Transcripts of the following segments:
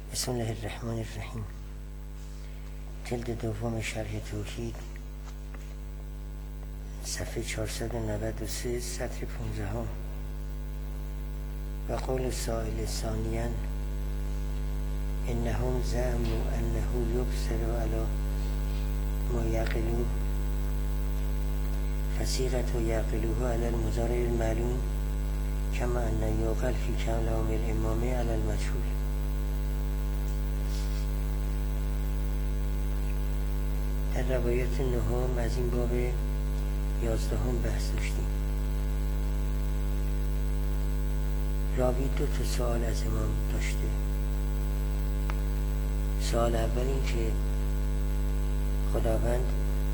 بسم الله الرحمن الرحیم. جلد دوم شرح توحید، صفحه 493، سطر 15. و قول سائل ثانیا انهم زعموا انه یبصر علی ما یعقلوه فصیغة یعقلوه علی المضارع المعلوم کما ان یعقل فی کلام الامام علی المجهول. در روایت نهم از این باب 11 بحث داشتیم. راوی 2 سوال از امام داشته. سوال اول این که خداوند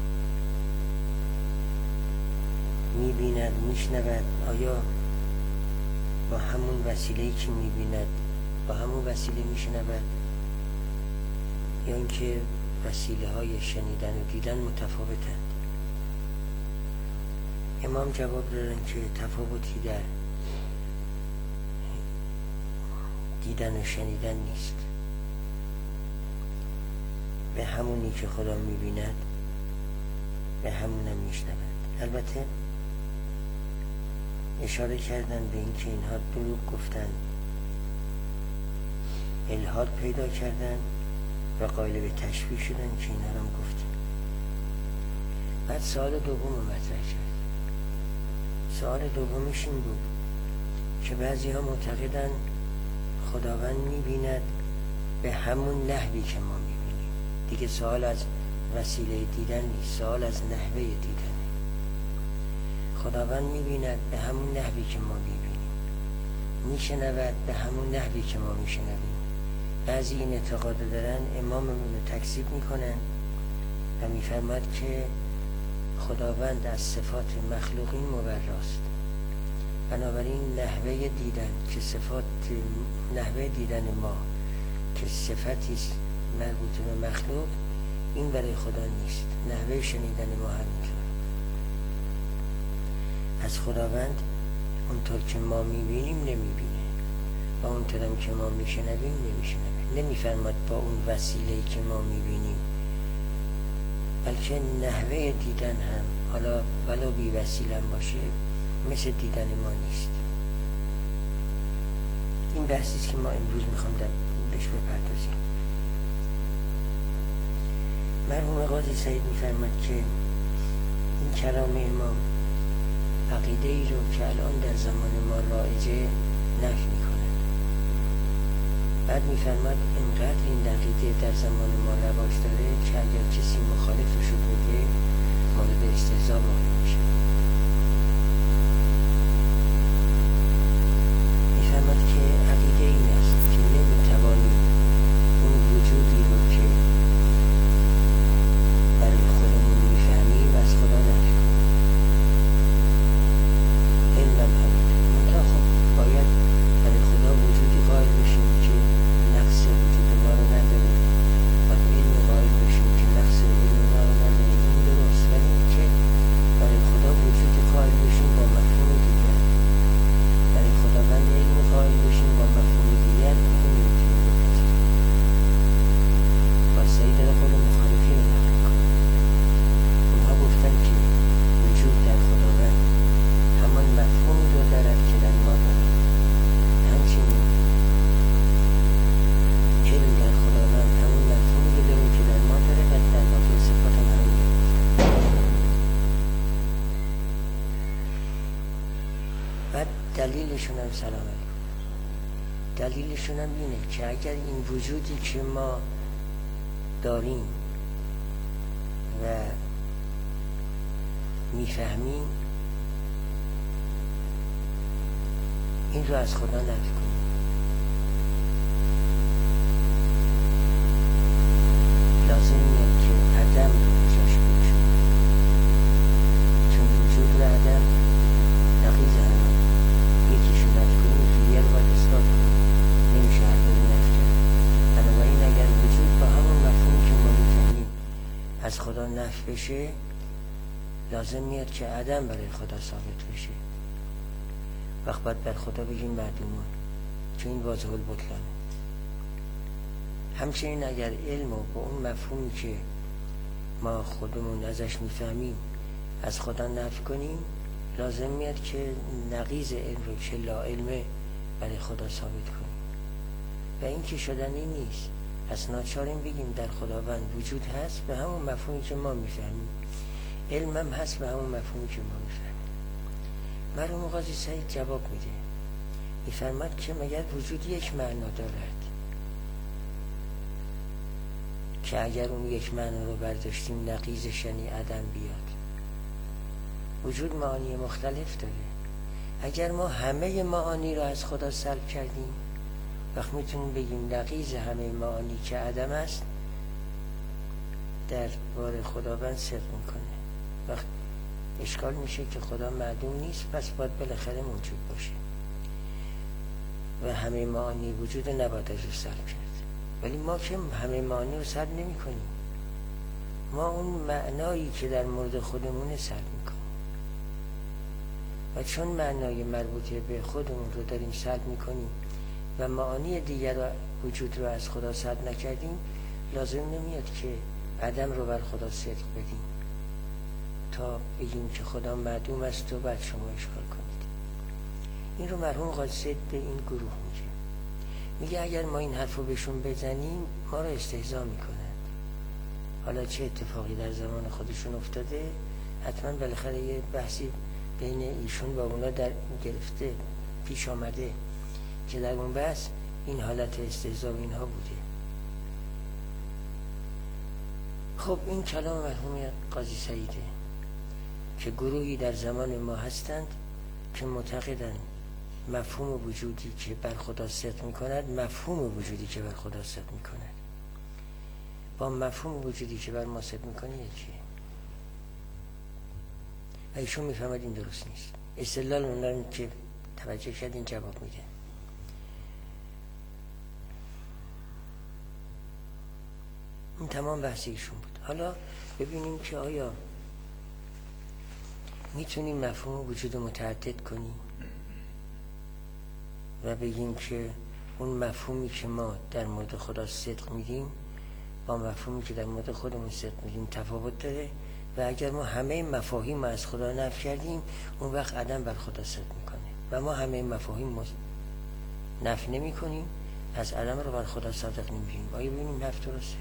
می‌بیند، میشنود، آیا با همون وسیله‌ای که می‌بیند با همون وسیله میشنود یا اینکه وسیله های شنیدن و دیدن متفاوتند؟ امام جواب دادن که تفاوتی در دیدن و شنیدن نیست، به همونی که خدا میبیند به همونم میشنود. البته اشاره کردن به این که اینها دروغ گفتن، الحاد پیدا کردن و قائل به تشبیه شدن که اینا رو هم گفتیم. بعد سوال دوم رو مطرح کرد. سوال دومش این بود که بعضی ها معتقدن خداوند میبیند به همون نحوی که ما میبینیم. دیگه سوال از وسیله دیدن نیست، سوال از نحوه دیدن. خداوند میبیند به همون نحوی که ما میبینیم، میشنود به همون نحوی که ما میشنویم. بعضی این اعتقاد دارن، امام رو تکذیب میکنن و میفرماد که خداوند از صفات مخلوقین مبراست. بنابراین نحوه دیدن که نحوه دیدن ما که صفتی مربوط به مخلوق، این برای خدا نیست. نحوه شنیدن ما همینطور. از خداوند اونطور که ما میبینیم نمیبینه و اونطور که ما میشنویم نمیشنوه. نمیفرماد با اون وسیله‌ای که ما میبینیم، بلکه نحوه دیدن هم حالا ولو بی وسیله باشه مثل دیدن ما نیست. این بحثیست که ما امروز میخوام بهش بپردازیم. مرحوم قاضی سعید میفرماد که این کلام امام عقیده ای رو که الان در زمان ما رایجه نفی میکنه. بعد میفرماد اینقدر این عقیده در زمان ما رواج داره که اگر کسی مخالفش رو بگه مورد استهزا واقع میشه. میفرماد که عقیده این است که نمیتوانیم اون وجودی رو که برای خودمون میفهمیم از خدا نفی کنیم. علمم همینطور. منتها خب باید برای خدا وجودی قائل بشیم که نقص وجود ما رو نداره، باید علم قائل بشیم که نقص علم ما رو نداره. این درست، ولی این که برای خدا وجود قائل بشیم با مفهوم دیگر، برای خداوند علم قائل بشیم با مفهوم دیگر، این نمیتونیم بپذیریم. با سعید داره خود مخالفین رو نقل کنه. اونها گفتن که وجود در خداوند همان مفهومی رو دارد که در ما دارد. همچنین علم در خداوند همون مفهومی رو داره که در ما داره و در واقع صفات هم همین. بعد دلیلشون هم سلام علیکم. دلیلشون هم اینه که اگر این وجودی که ما داریم و میفهمیم این رو از خدا نفی کنیم، لازم میاد که عدم رو جاش بگذاریم، چون وجود و عدم نقیض هم یکیشو نفی کنیم دیگر رو باید اثبات کنیم. نمیشه هر دو رو نفی کرد. بنابراین اگر وجود با همون مفهومی که ما میفهمیم از خدا نفی بشه، لازم میاد که عدم برای خدا ثابت بشه. وقت باید بر خدا بگیم معدومان، چون این واضح البطلانه. همچنین اگر علم و با اون مفهومی که ما خودمون ازش میفهمیم از خدا نفی کنیم، لازم میاد که نقیض علم رو که لا علمه برای خدا ثابت کنیم و این که شدنی نیست. پس ناچاریم بگیم در خداوند وجود هست به همون مفهومی که ما میفهمیم، علم هم هست به همون مفهومی که ما میفهمیم. مرحوم قاضی سعید جواب میده، میفرماد که مگر وجود یک معنا دارد که اگر اون یک معنا رو برداشتیم نقیضش یعنی عدم بیاد؟ وجود معانی مختلف داره. اگر ما همه معانی رو از خدا سلب کردیم، وقت میتونیم بگیم نقیض همه معانی که عدم است در بار خداوند صدق میکنه. وقت اشکال میشه که خدا معدوم نیست، پس باید بالاخره موجود باشه و همه معانی وجود نباید از رو سلب کرد. ولی ما که همه معانی رو سلب نمی کنیم، ما اون معنایی که در مورد خودمون سلب میکنیم و چون معنای مربوطه به خودمون رو داریم سلب میکنیم و معانی دیگر وجود رو از خدا سلب نکردیم، لازم نمیاد که عدم رو بر خدا صدق بدیم تا بگیم که خدا معدوم است و بعد شما اشکال کنید. این رو مرحوم قاضی سعید به این گروه میگه اگر ما این حرف رو بهشون بزنیم ما رو استهزا میکنند. حالا چه اتفاقی در زمان خودشون افتاده، حتما بالاخره یه بحثی بین ایشون و اونا در گرفته پیش آمده که در اون بحث این حالت استهزا اینها بوده. خب این کلام مرحوم قاضی سعیده که گروهی در زمان ما هستند که معتقدند مفهوم وجودی که بر خدا صدق میکند مفهوم وجودی که بر خدا صدق میکند با مفهوم وجودی که بر ما صدق میکنه یکیه و ایشون میفهمد این درست نیست. استدلال اونم که توجه کردین جواب میده. این تمام بحث ایشون بود. حالا ببینیم که آیا میتونیم مفهوم وجود متعدد کنیم و بگیم که اون مفهومی که ما در مورد خدا صدق میگیم با مفهومی که در مورد خودمون صدق میگیم تفاوت داره و اگر ما همه مفاهیم از خدا نفی کردیم اون وقت عدم بر خدا صدق میکنه و ما همه مفاهیم نفی نمی کنیم، پس عدم رو بر خدا صادق نمیگیم. آیا ببینیم حرف درسته؟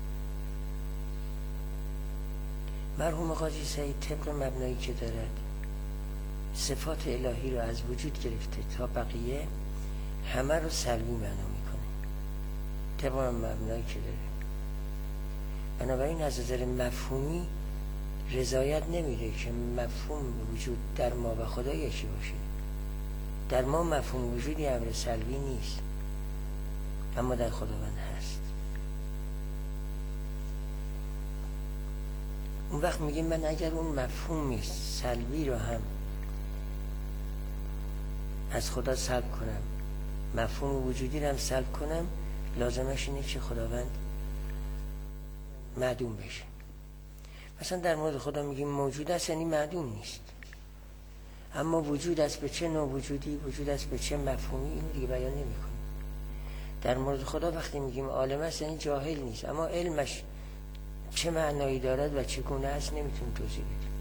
مرحوم قاضی سعید طبق مبنایی که دارد صفات الهی رو از وجود گرفته تا بقیه همه رو سلبی معنا میکنه طبق مبنایی که داره. بنابراین از نظر مفهومی رضایت نمیده که مفهوم وجود در ما و خدا یکی باشه. در ما مفهوم وجودی امر سلبی نیست، اما در خداوند هست. اون وقت میگیم من اگر اون مفهوم سلبی رو هم از خدا سلب کنم، مفهوم وجودی رو هم سلب کنم، لازمش اینه که خداوند معدوم بشه. مثلا در مورد خدا میگیم موجود است یعنی معدوم نیست، اما وجود است به چه نوع وجودی، وجود است به چه مفهومی، این دیگه بیان نمی کنیم. در مورد خدا وقتی میگیم عالم است یعنی جاهل نیست، اما علمش چه معنایی دارد و چگونه است نمیتونیم توضیح بدیم.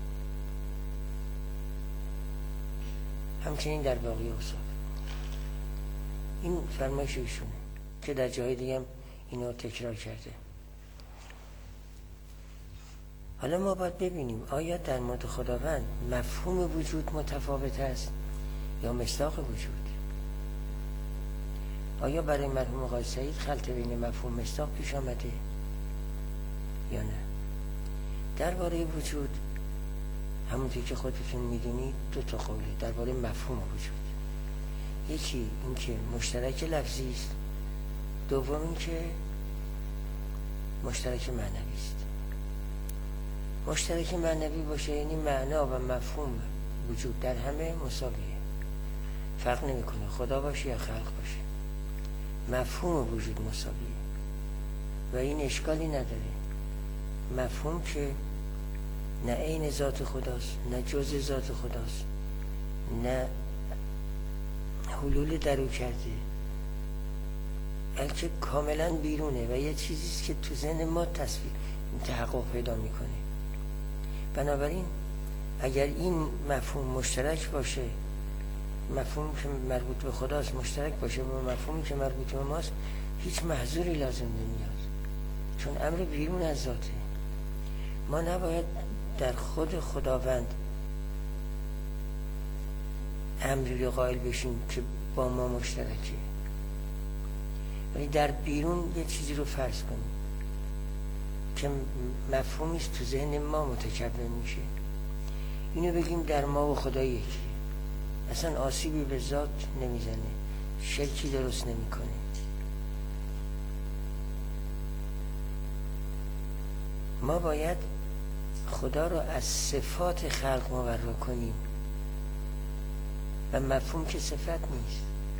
همچنین در باقی اوصاف این فرمایش ایشونه که در جای دیگه هم اینو تکرار کرده. حالا ما باید ببینیم آیا در مورد خداوند مفهوم وجود متفاوت است یا مصداق وجود؟ آیا برای مرحوم قاضی سعید خلط بین مفهوم مصداق پیش آمده یا نه؟ درباره وجود همونطور که خودتون میدونید دو تا قوله درباره مفهوم وجود. یکی این که مشترک لفظی است، دوم این که مشترک معنوی است. مشترک معنوی باشه یعنی معنا و مفهوم وجود در همه مساویه، فرق نمیکنه خدا باشه یا خلق باشه، مفهوم وجود مساویه و این اشکالی نداره. مفهوم که نه عین ذات خداست، نه جزء ذات خداست، نه حلول درو کرده، بلکه کاملا بیرونه و یه چیزیست که تو ذهن ما تحقق پیدا میکنه. بنابراین اگر این مفهوم مشترک باشه، مفهومی که مربوط به خداست مشترک باشه با مفهومی که مربوط به ماست، هیچ محظوری لازم نمیاد، چون امر بیرون از ذاته. ما نباید در خود خداوند امری رو قائل بشیم که با ما مشترکه، ولی در بیرون یه چیزی رو فرض کنیم که مفهومیست تو ذهن ما متکون میشه، اینو بگیم در ما و خدا یکیه، اصلا آسیبی به ذات نمیزنه، شرکی درست نمیکنه. ما باید خدا رو از صفات خلق مبرا کنیم و مفهوم که صفت نیست،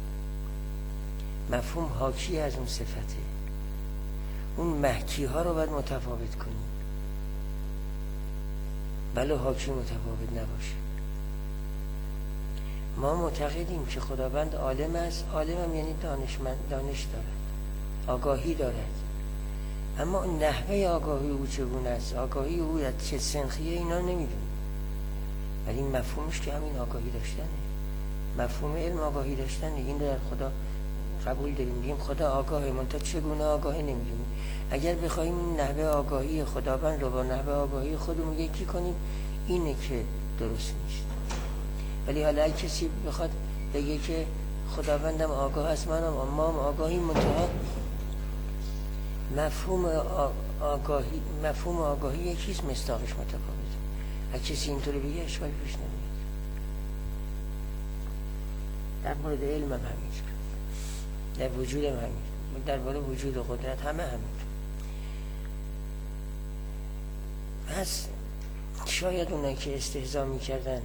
مفهوم حاکی از اون صفته. اون محکی ها رو باید متفاوت کنیم، بله حاکی متفاوت نباشه. ما معتقدیم که خداوند عالم است، عالم هم یعنی دانش دارد، آگاهی دارد، اما اون نحوه آگاهی او چگونه است، آگاهی او از چه سنخیه، اینا نمیدونیم، ولی این مفهومش که همین آگاهی داشتنه، مفهوم علم آگاهی داشتنه. این در خدا قبول داریم، میگیم خدا آگاهه، منتها چگونه آگاهی نمیدونیم. اگر بخوایم این نحوه آگاهی خداوند رو با نحوه آگاهی خودمون یکی کنیم، اینه که درست نیست. ولی حالا اگه کسی بخواد بگه که خداوندم آگاه است، ما هم آگاهی، منتها مفهوم آگاهی یکیست، مصداقش متفاوته. اگه کسی اینطوری بگه اشکالی پیش نمیاد. در مورد علم هم همینجور، در وجود هم همینجور، در مورد وجود و قدرت همه همینجور. پس شاید اونایی که استهزا میکردن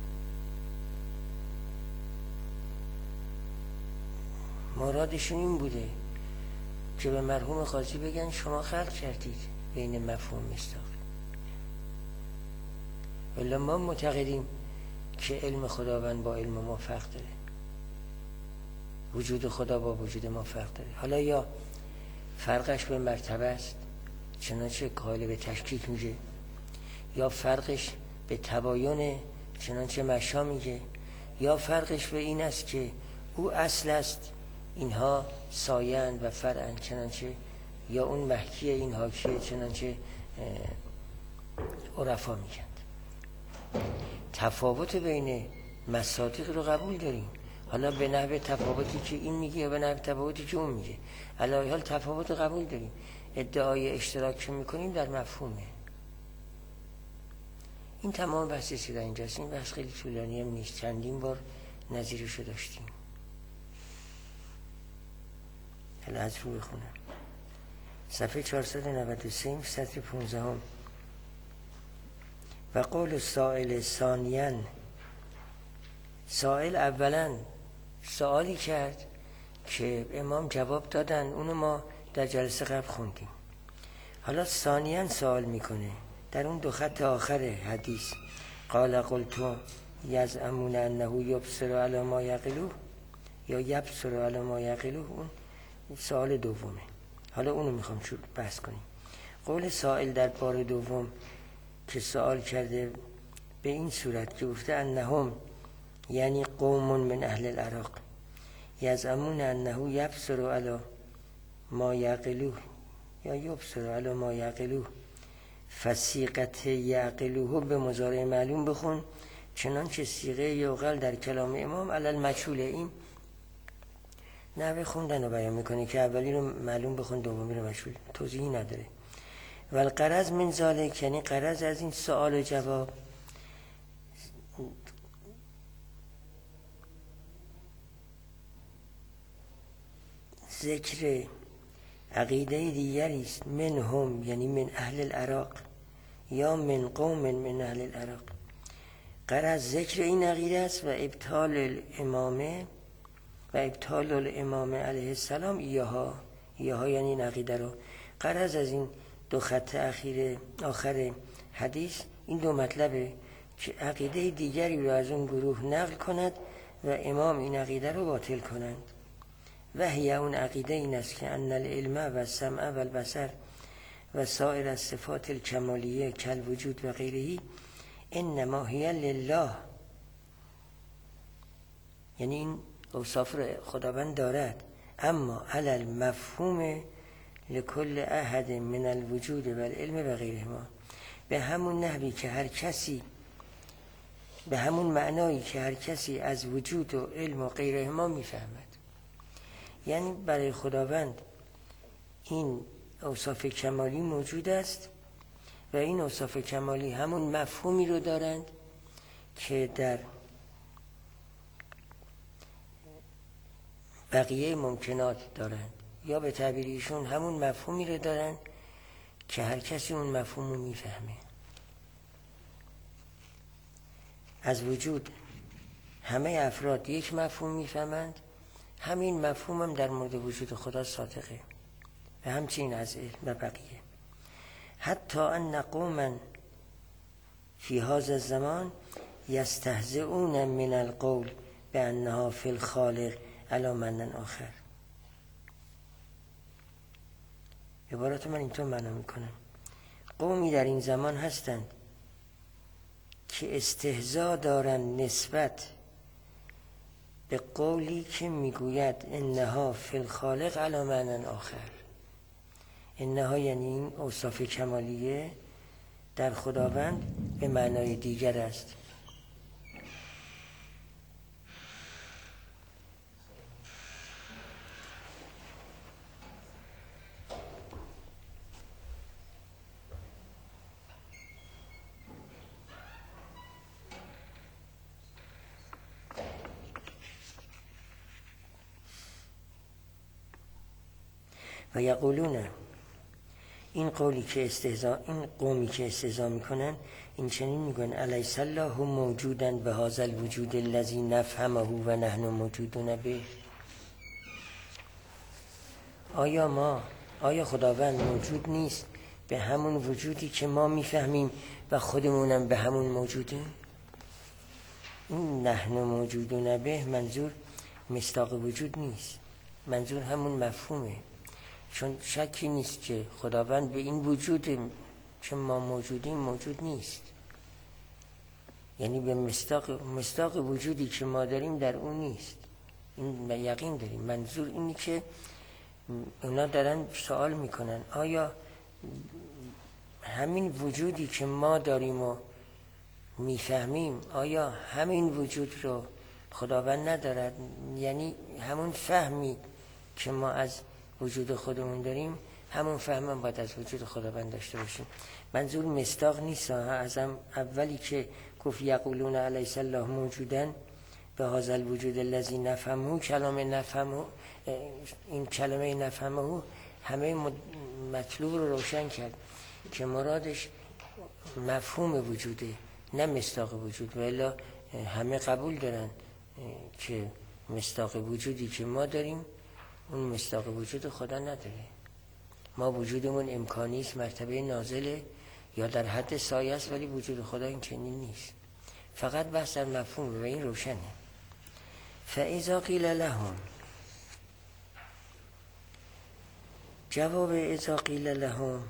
مرادشون این بوده که به مرحوم قاضی بگن شما خلق کردید بین مفهوم مصداق. ولی ما معتقدیم که علم خداوند با علم ما فرق داره، وجود خدا با وجود ما فرق داره. حالا یا فرقش به مرتبه است چنانچه قائل به تشکیک میگه، یا فرقش به تباین چنانچه مشا میگه، یا فرقش به این است که او اصل است اینها سایند و فرعن چنانچه، یا اون محکی این حاکیه چنانچه عرفا میگند. تفاوت بین مصادیق رو قبول داریم، حالا به نحو تفاوتی که این میگه یا به نحو تفاوتی که اون میگه، علاوه حال تفاوت رو قبول داریم. ادعای اشتراک که میکنیم در مفهومه. این تمام بحثی که در اینجاست. این بحث خیلی طولانی هم نیست، چندین بار نظیرشو داشتیم. حالا از رو بخونم. صفحه 493 سطر 15. و قول سائل ثانیاً، سائل اولا سوالی کرد که امام جواب دادن، اونو ما در جلسه قبل خوندیم. حالا ثانیاً سوال میکنه در اون دو خط آخر حدیث، قال قلتو یزعمون انه یبصر علی ما یعقلوه یا یبصر علی ما یعقلوه، اون سوال دومه. حالا اونو میخوام بحث کنیم. قول سائل در بار دوم که سوال کرده به این صورت که گفته انهم یعنی قوم من اهل العراق یزعمون انه یبصر علی ما یعقلوه یا یبصر علی ما یعقلوه، فصیغت یعقلوه به مضارع معلوم بخون چنانچه صیغه یعقل در کلام امام علی المجهول. این نحوه خوندن رو بیان میکنه که اولی رو معلوم بخون، دومی رو مجهول، توضیحی نداره. و الغرض من ذالک، یعنی غرض از این سوال و جواب ذکر عقیده دیگری است، منهم یعنی من اهل العراق یا من قوم من اهل العراق. غرض ذکر این عقیده است و ابطال الامامه علیه السلام ایاها یعنی این عقیده رو. غرض از این دو خط آخر حدیث این دو مطلبه که عقیده دیگری رو از اون گروه نقل کند و امام این عقیده رو باطل کنند. و هی اون عقیده این است که ان العلم و السمع و البصر و سایر الصفات الکمالیه کالوجود و غیره انما هی لله، یعنی این اوصاف رو خداوند دارد، اما علی المفهوم لکل احد من الوجود و العلم و غیرهما، به همون نحوی که هر کسی، به همون معنایی که هر کسی از وجود و علم و غیرهما میفهمد. یعنی برای خداوند این اوصاف کمالی موجود است و این اوصاف کمالی همون مفهومی رو دارند که در بقیه ممکنات دارند، یا به تعبیر ایشون همون مفهومی رو دارند که هر کسی اون مفهوم رو میفهمه. از وجود همه افراد یک مفهوم میفهمند، همین مفهوم هم در مورد وجود خدا صادقه و همچنین از علم و بقیه. حتی ان قوما فی هذا الزمان یستهزئون من القول بانها فی الخالق علی من آخر. عبارت من اینطور معنا میکنم، قومی در این زمان هستند که استهزا دارند نسبت به قولی که میگوید انها فی الخالق علی معنی آخر. انها یعنی این اوصاف کمالیه در خداوند به معنای دیگر است. و یقولون، این قومی که استهزا میکنن این چنین میگن الیس الله موجودا به هذا الوجود الذی نفهمه و نحن موجودون به. آیا خداوند موجود نیست به همون وجودی که ما میفهمیم و خودمونم به همون موجودیم؟ این نحن موجودون به منظور مصداق وجود نیست، منظور همون مفهومه. چون شکی نیست که خداوند به این وجود که ما موجودیم موجود نیست، یعنی به مصداق وجودی که ما داریم در اون نیست. این یقین داریم. منظور اینی که اونا دارن سوال میکنن آیا همین وجودی که ما داریم و میفهمیم، آیا همین وجود رو خداوند ندارد؟ یعنی همون فهمی که ما از وجود خودمون داریم همون فهم هم باید از وجود خداوند داشته باشیم. منظور مصداق نیست. از اولی که گفت یقولون الیس الله موجودن به هذا الوجود الذی نفهمه، این کلمه نفهمه همه مطلوب رو روشن کرد که مرادش مفهوم وجوده نه مصداق وجود. و الا همه قبول دارن که مصداق وجودی که ما داریم اون مصداق وجود خدا نداره. ما وجودمون امکانی است، مرتبه نازله یا در حد سایه است، ولی وجود خدا این چنین نیست. فقط بحث در مفهوم و این روشنه. فاذا قیل لهم، جواب اذا قیل لهم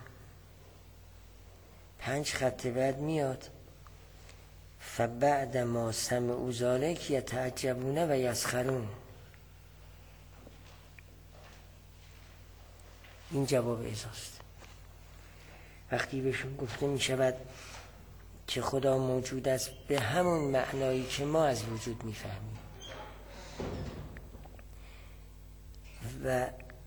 5 خط بعد میاد. فبعد ما سمعوا ذلک یتعجبون و یسخرون. این جواب ازاست. وقتی بهشون گفته می شود که خدا موجود است به همون معنایی که ما از وجود می فهمیم و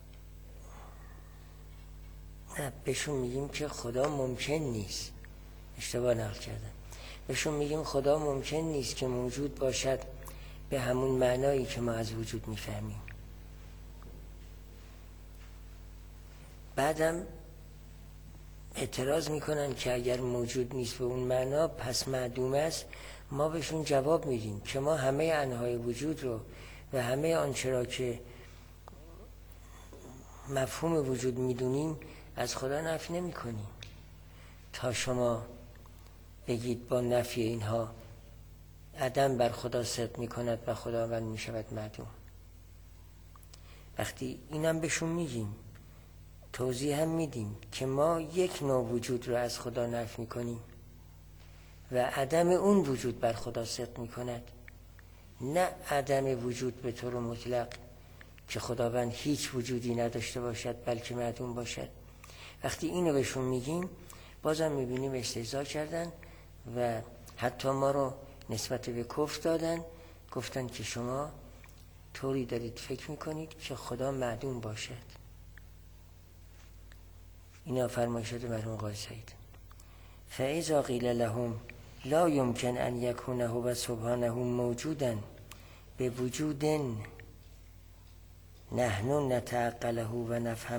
نه بهشون میگیم که خدا ممکن نیست، اشتباه نقل کردم، بهشون میگیم خدا ممکن نیست که موجود باشد به همون معنایی که ما از وجود می فهمیم. بعدم اعتراض میکنن که اگر موجود نیست به اون معنا پس معدوم است. ما بهشون جواب میدیم که ما همه انواع وجود رو و همه آنچه را که مفهوم وجود میدونیم از خدا نفی نمی کنیم تا شما بگید با نفی اینها عدم بر خدا صدق میکند و خداوند میشود معدوم. وقتی اینم بهشون میگیم، توضیح هم میدیم که ما یک نوع وجود رو از خدا نفی میکنیم و عدم اون وجود بر خدا صدق میکند، نه عدم وجود به طور مطلق که خداوند هیچ وجودی نداشته باشد بلکه معدوم باشد. وقتی اینو بهشون میگیم بازم میبینیم استهزا کردن و حتی ما رو نسبت به کفر دادن، گفتن که شما طوری دارید فکر میکنید که خدا معدوم باشد. اینا فرمایشات مرحوم قاضی سعید. فاذا قیل لهم لا يمكن ان يكون هو سبحانه موجودا بوجود نحن نتعقله و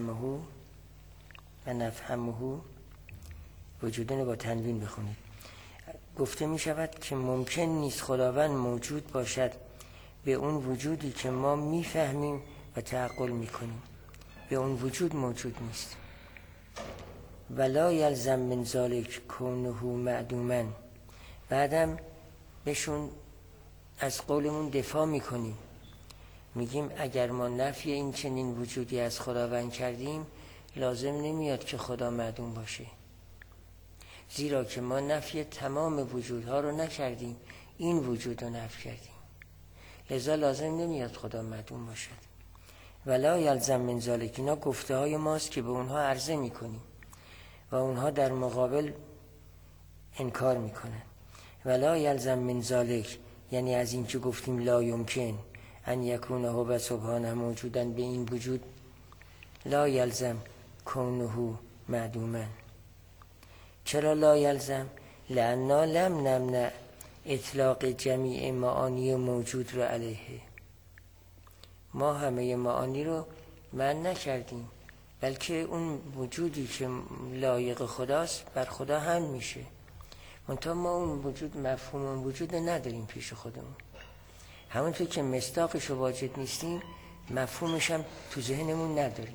نفهمه وجودن با تنوین بخونید. گفته می شود که ممکن نیست خداوند موجود باشد به اون وجودی که ما میفهمیم و تعقل میکنیم. به اون وجود موجود نیست. ولا یلزم من ذلک کونه معدوما. بعدم بهشون از قولمون دفاع میکنیم، میگیم اگر ما نفی این چنین وجودی از خداوند کردیم لازم نمیاد که خدا معدوم باشه، زیرا که ما نفی تمام وجودها رو نکردیم، این وجود رو نفی کردیم، لذا لازم نمیاد خدا معدوم باشد. ولا یلزم من ذلک، اینا گفته های ماست که به اونها عرضه میکنیم و اونها در مقابل انکار میکنن. ولا یلزم من ذلک یعنی از این که گفتیم لا یمکن ان یکونه هو سبحانه موجودن به این وجود، لا یلزم کونه معدوما. چرا لا یلزم؟ لأننا لم نمنع اطلاق جمیع معانی موجود رو علیه. ما همه معانی رو منع نکردیم، بلکه اون وجودی که لایق خداست بر خدا هم میشه، منتها ما اون وجود مفهوم اون وجود نداریم پیش خودمون. همونطور که مصداقش رو واجد نیستیم مفهومش هم تو ذهنمون نداریم.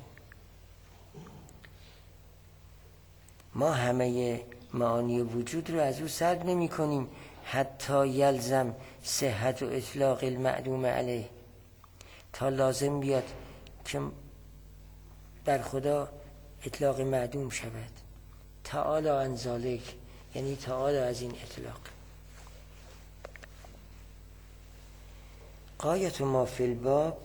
ما همه معانی وجود رو از او سلب نمی کنیم حتی یلزم صحت و اطلاق المعدوم علیه، تا لازم بیاد که بر خدا اطلاق معدوم شود. تعالی عن ذلک یعنی تعالی از این اطلاق. غایت ما فی الباب،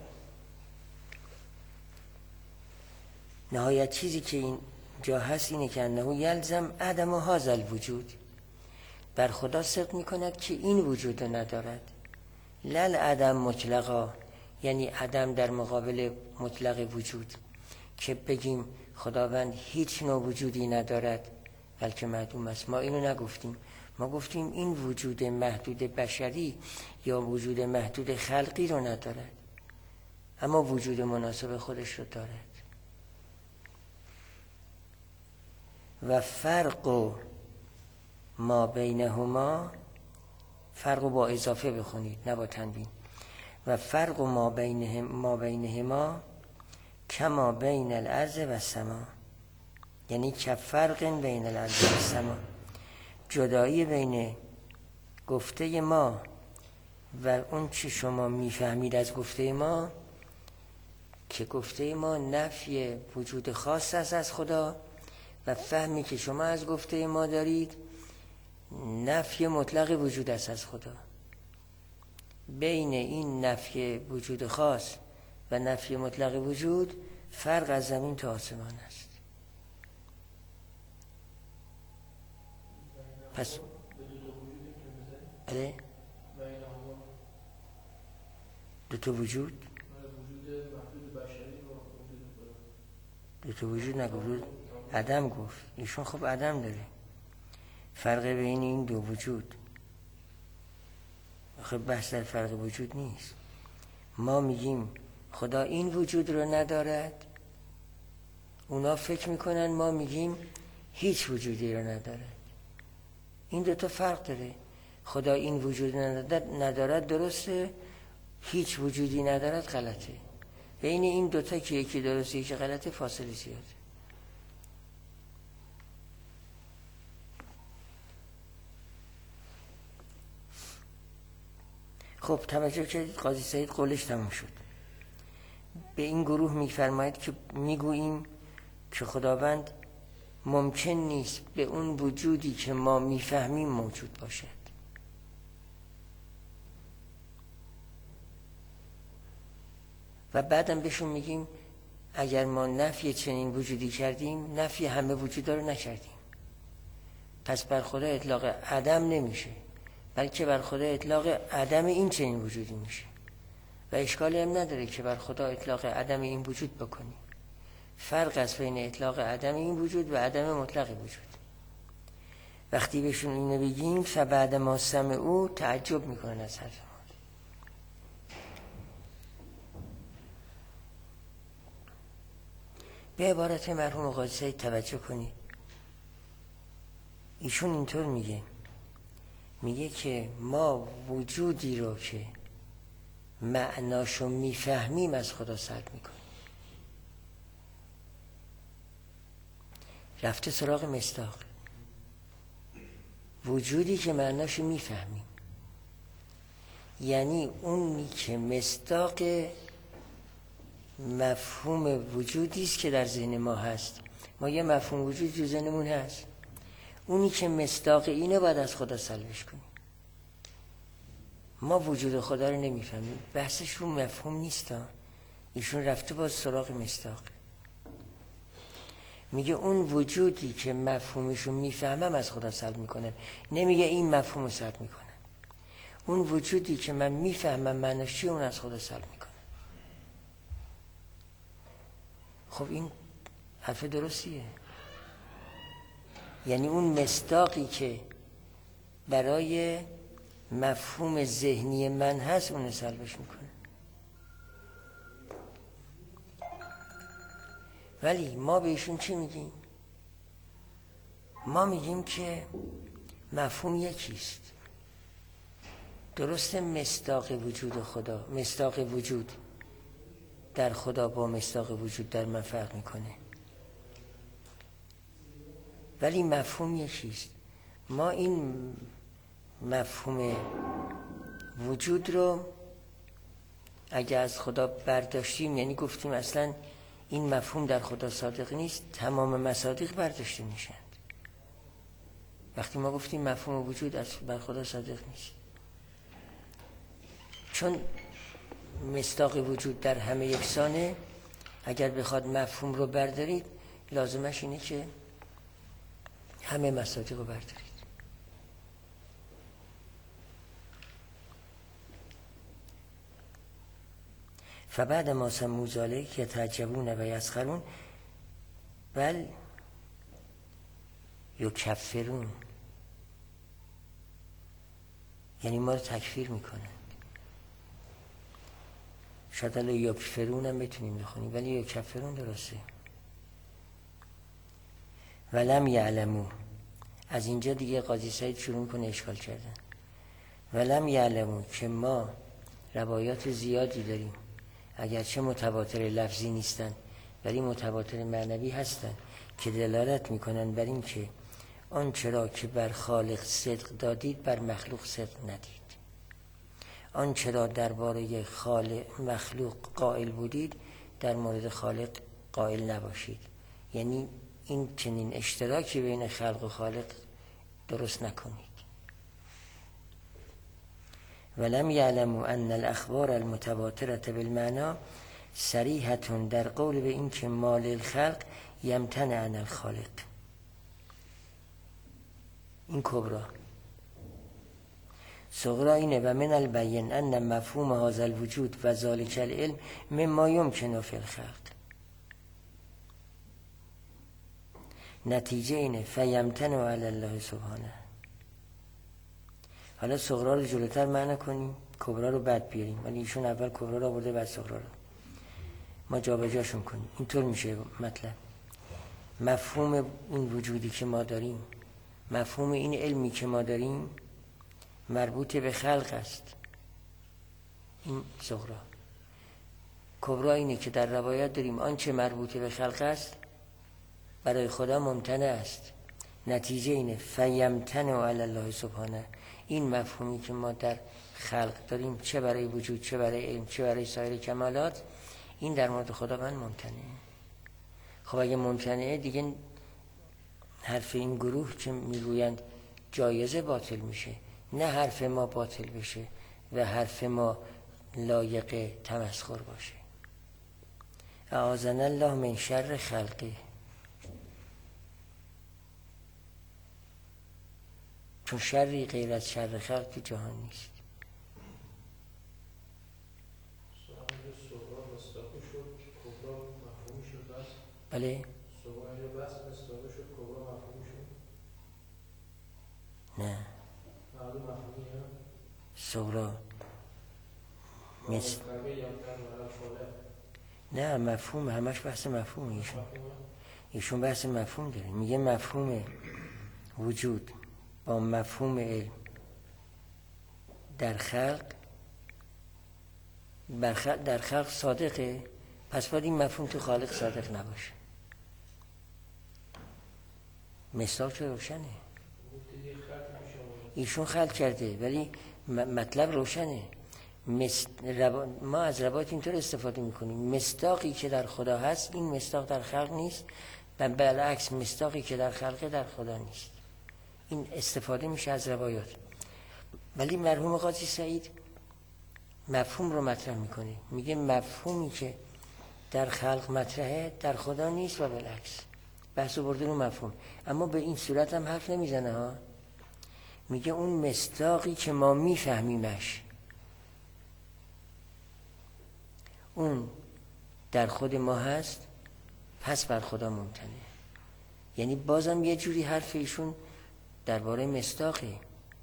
نهایت چیزی که این جا هست اینه که انه یلزم عدم هذا الوجود، بر خدا صدق میکند که این وجود ندارد. لل عدم مطلقا یعنی عدم در مقابل مطلق وجود، که بگیم خداوند هیچ نوع وجودی ندارد بلکه معدوم است. ما اینو نگفتیم، ما گفتیم این وجود محدود بشری یا وجود محدود خلقی رو ندارد، اما وجود مناسب خودش رو دارد. و فرق ما بینهما، فرق با اضافه بخونید نه با تنوین. و فرق ما بینهما کما بین الارض و السما، یعنی که فرق بین الارض و السما، جدایی بین گفته ما و اون چی شما میفهمید از گفته ما، که گفته ما نفی وجود خاص است از خدا و فهمی که شما از گفته ما دارید نفی مطلق وجود است از خدا. بین این نفی وجود خاص و نفی مطلق وجود فرق از زمین تا آسمان است. پس بله دو تا وجود، دو تا وجود نگفت، عدم گفت ایشون. خب عدم داره، فرق بین این دو وجود. خب بحث در فرق وجود نیست. ما میگیم خدا این وجود رو ندارد، اونا فکر میکنن ما میگیم هیچ وجودی رو ندارد. این دو تا فرق داره. خدا این وجود ندارد درسته، هیچ وجودی ندارد غلطه. بین این دوتا که یکی درسته یکی غلطه فاصله زیاده. خب توجه کردید قاضی سعید قولش تموم شد. به این گروه میفرماید که میگوییم که خداوند ممکن نیست به اون وجودی که ما میفهمیم موجود باشد. و بعدم بهشون میگیم اگر ما نفی چنین وجودی کردیم، نفی همه وجودا رو نکردیم. پس بر خدا اطلاق عدم نمیشه، بلکه بر خدا اطلاق عدم این چنین وجودی میشه. و اشکالی هم نداره که بر خدا اطلاق عدم این وجود بکنیم. فرق است بین اطلاق عدم این وجود و عدم مطلق وجود. وقتی بهشون اینو بگیم فبعد ما سمعوا تعجب میکنن از حرف ما. به عبارت مرحوم قاضی سعید توجه کنید. ایشون اینطور میگه که ما وجودی رو که معناشو میفهمیم از خدا سلب میکنیم. رفته سراغ مصداق، وجودی که معناشو میفهمیم، یعنی اونی که مصداق مفهوم وجودی است که در ذهن ما هست. ما یه مفهوم وجود تو ذهنمون هست، اونی که مصداق اینه باید از خدا سلبش کنیم. ما وجود خدا رو نمیفهمیم، بحثش رو مفهوم نیست. ایشون رفته باز سراغ مصداق، میگه اون وجودی که مفهومشو میفهمم از خدا سلب میکنم، نمیگه این مفهومو سلب میکنم. اون وجودی که من میفهمم معناش چیه اون از خدا سلب میکنم. خب این حرف درستیه. یعنی اون مصداقی که برای مفهوم ذهنی من هست اون سلبش میکنه. ولی ما بهشون چی میگیم؟ ما میگیم که مفهوم یکیست. درسته مصداق وجود خدا، مصداق وجود در خدا با مصداق وجود در من فرق میکنه، ولی مفهوم یکیست. ما این مفهوم وجود رو اگه از خدا برداشتیم، یعنی گفتیم اصلا این مفهوم در خدا صادق نیست، تمام مصادیق برداشته میشند. وقتی ما گفتیم مفهوم وجود بر خدا صادق نیست، چون مصداق وجود در همه یکسانه، اگر بخواد مفهوم رو بردارید لازمش اینه که همه مصادیق رو بردارید. فبعد ما سمعوا ذلک یتعجبون و یسخرون بل یکفرون، یعنی ما رو تکفیر میکنن. شاید الان یکفرون هم بتونیم بخونیم، ولی یکفرون درسته. ولم یعلمو، از اینجا دیگه قاضی سعید شروع میکنه اشکال کردن. ولم یعلمو که ما روایات زیادی داریم، اگرچه متواتر لفظی نیستن ولی متواتر معنوی هستن که دلالت میکنن بر این که آنچه را که بر خالق صدق دادید بر مخلوق صدق ندید، آنچه را درباره خالق مخلوق قائل بودید در مورد خالق قائل نباشید. یعنی این چنین اشتراکی بین خلق و خالق درست نکنید. ولم یعلموا ان الاخبار المتواتره بالمعنى صریحة در قول به این که مال الخلق یمتنع عن الخالق. این کبرا. صغرا اینه و من البین ان مفهوم هذا الوجود و ذلك العلم مما يمكن في الخلق. نتیجه اینه فیمتنع علی الله سبحانه. حالا صغرا رو جلوتر معنی کنیم، کبرا رو بعد بیاریم، ولی ایشون اول کبرا رو آورده بعد صغرا رو، ما جابجاشون کنیم. اینطور میشه مطلب. مفهوم این وجودی که ما داریم، مفهوم این علمی که ما داریم مربوط به خلق است. این صغرا. کبرا اینه که در روایت داریم آنچه مربوط به خلق است برای خدا ممتنع است. نتیجه اینه فیمتنع علی الله سبحانه. این مفهومی که ما در خلق داریم، چه برای وجود، چه برای علم، چه برای سایر کمالات، این در مورد خداوند ممتنعه. خب اگه ممتنعه دیگه حرف این گروه که میگویند جایزه باطل میشه، نه حرف ما باطل بشه و حرف ما لایق تمسخر باشه. اعاذنا الله من شر خلقه. چون شری غیر از شر خلق تو جهان نیست. بله؟ نه صغرا نه مفهوم، همش بحث مفهوم. ایشون بحث مفهوم داره. میگه مفهوم وجود با مفهوم علم در خلق صادقه، پس باید این مفهوم تو خالق صادق نباشه. مصداق چه روشنه. ایشون خلق کرده ولی مطلب روشنه. ما از روایت اینطور استفاده میکنیم مصداقی که در خدا هست این مصداق در خلق نیست و بالعکس مصداقی که در خلق در خدا نیست. این استفاده میشه از روایات. ولی مرحوم قاضی سعید مفهوم رو مطرح میکنه. میگه مفهومی که در خلق مطرحه در خدا نیست و بالعکس. بحث برده رو مفهوم. اما به این صورت هم حرف نمیزنه ها. میگه اون مصداقی که ما میفهمیمش اون در خود ما هست، پس بر خدا ممتنه. یعنی بازم یه جوری حرف ایشون درباره مصداقه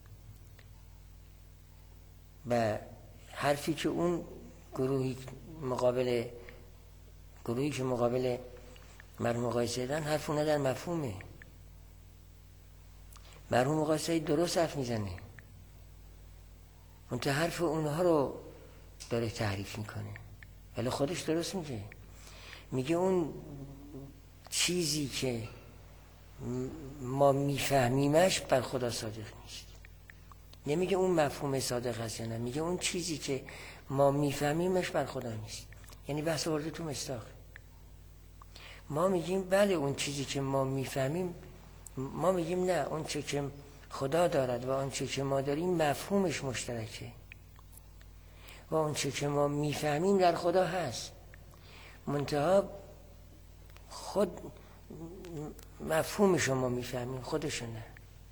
و حرفی که اون گروهی که مقابل مرحوم آقای سیدن حرف اونه در مفهومه. مرحوم آقای سید درست حرف میزنه، اون حرف اونها رو داره تحریف میکنه ولی خودش درست میگه. میگه اون چیزی که ما میفهمیمش بر خدا صادق نیست. نمیگه اون مفهوم صادق هست یا نه، میگه اون چیزی که ما میفهمیمش بر خدا نیست. یعنی بحث ورده تو مصداق. ما میگیم بله اون چیزی که ما میفهمیم، ما میگیم نه، اون چه که خدا دارد و اون چه که ما داریم مفهومش مشترکه و اون چه که ما میفهمیم در خدا هست، منتها خود مفهومش رو ما میفهمیم، خودشو نه.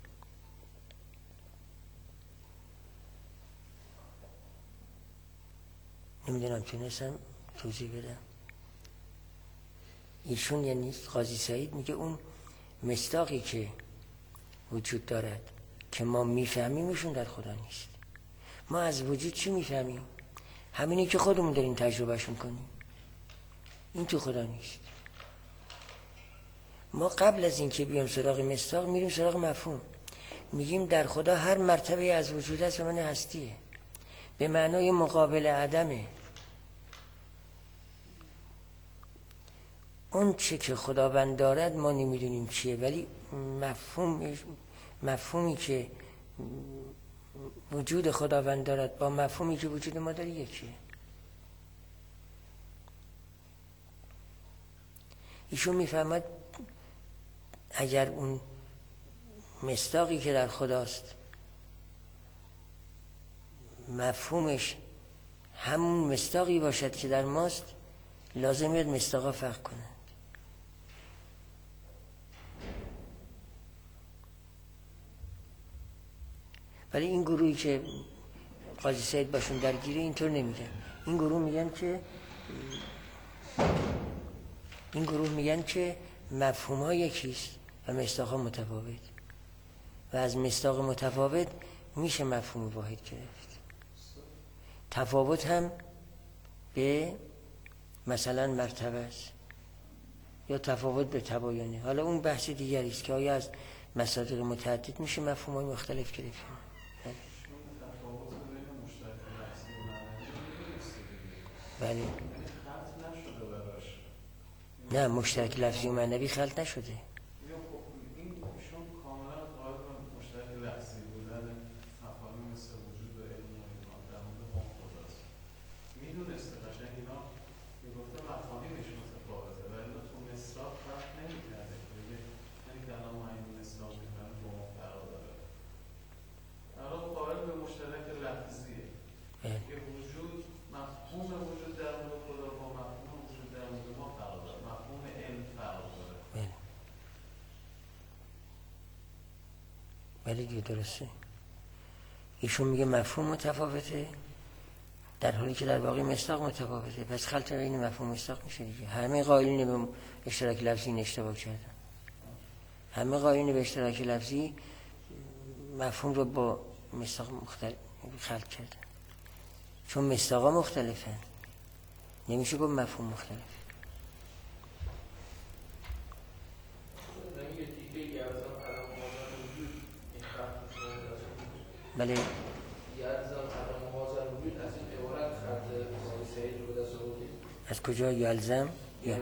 نمیدونم تونستم توضیح بدم. ایشون یعنی قاضی سعید میگه اون مصداقی که وجود دارد که ما میفهمیمشون در خدا نیست. ما از وجود چی میفهمیم؟ همینی که خودمون داریم تجربهش میکنیم. این تو خدا نیست. ما قبل از این که بیام سراغ مصداق میریم سراغ مفهوم. میگیم در خدا هر مرتبه از وجود است و من هستیه، به معنای مقابل عدمه. اون چه که خداوند دارد ما نمیدونیم چیه، ولی مفهومی که وجود خداوند دارد با مفهومی که وجود ما داره یکیه. ایشون میفهمد اگر اون مصداقی که در خداست مفهومش همون مصداقی باشد که در ماست، لازمیت مصداقا فرق کنند. ولی این گروهی که قاضی سعید باشون درگیره اینطور نمیگن. این گروه میگن که مفهوم ها یکیست و مصداق ها متفاوت و از مصداق متفاوت میشه مفهوم واحد گرفت. تفاوت هم به مثلا مرتبه است یا تفاوت به تباینه. حالا اون بحث دیگری است که آیا از مصادیق متعدد میشه مفهوم های مختلف گرفت. بله. نه مشترک لفظی و معنوی خلق نشده. ولی دیگه درسته. ایشون میگه مفهوم متفاوته در حالی که در واقع مصداق متفاوته، پس خلط بین مفهوم مصداق میشه دیگه. همه قائلین به اشتراک لفظی این اشتباه کردن، همه قائلین به اشتراک لفظی مفهوم رو با مصداق مختلف خلط کردن، چون مصداقا مختلفن نمیشه گفت مفهوم مختلف. بله از کجا یلزم؟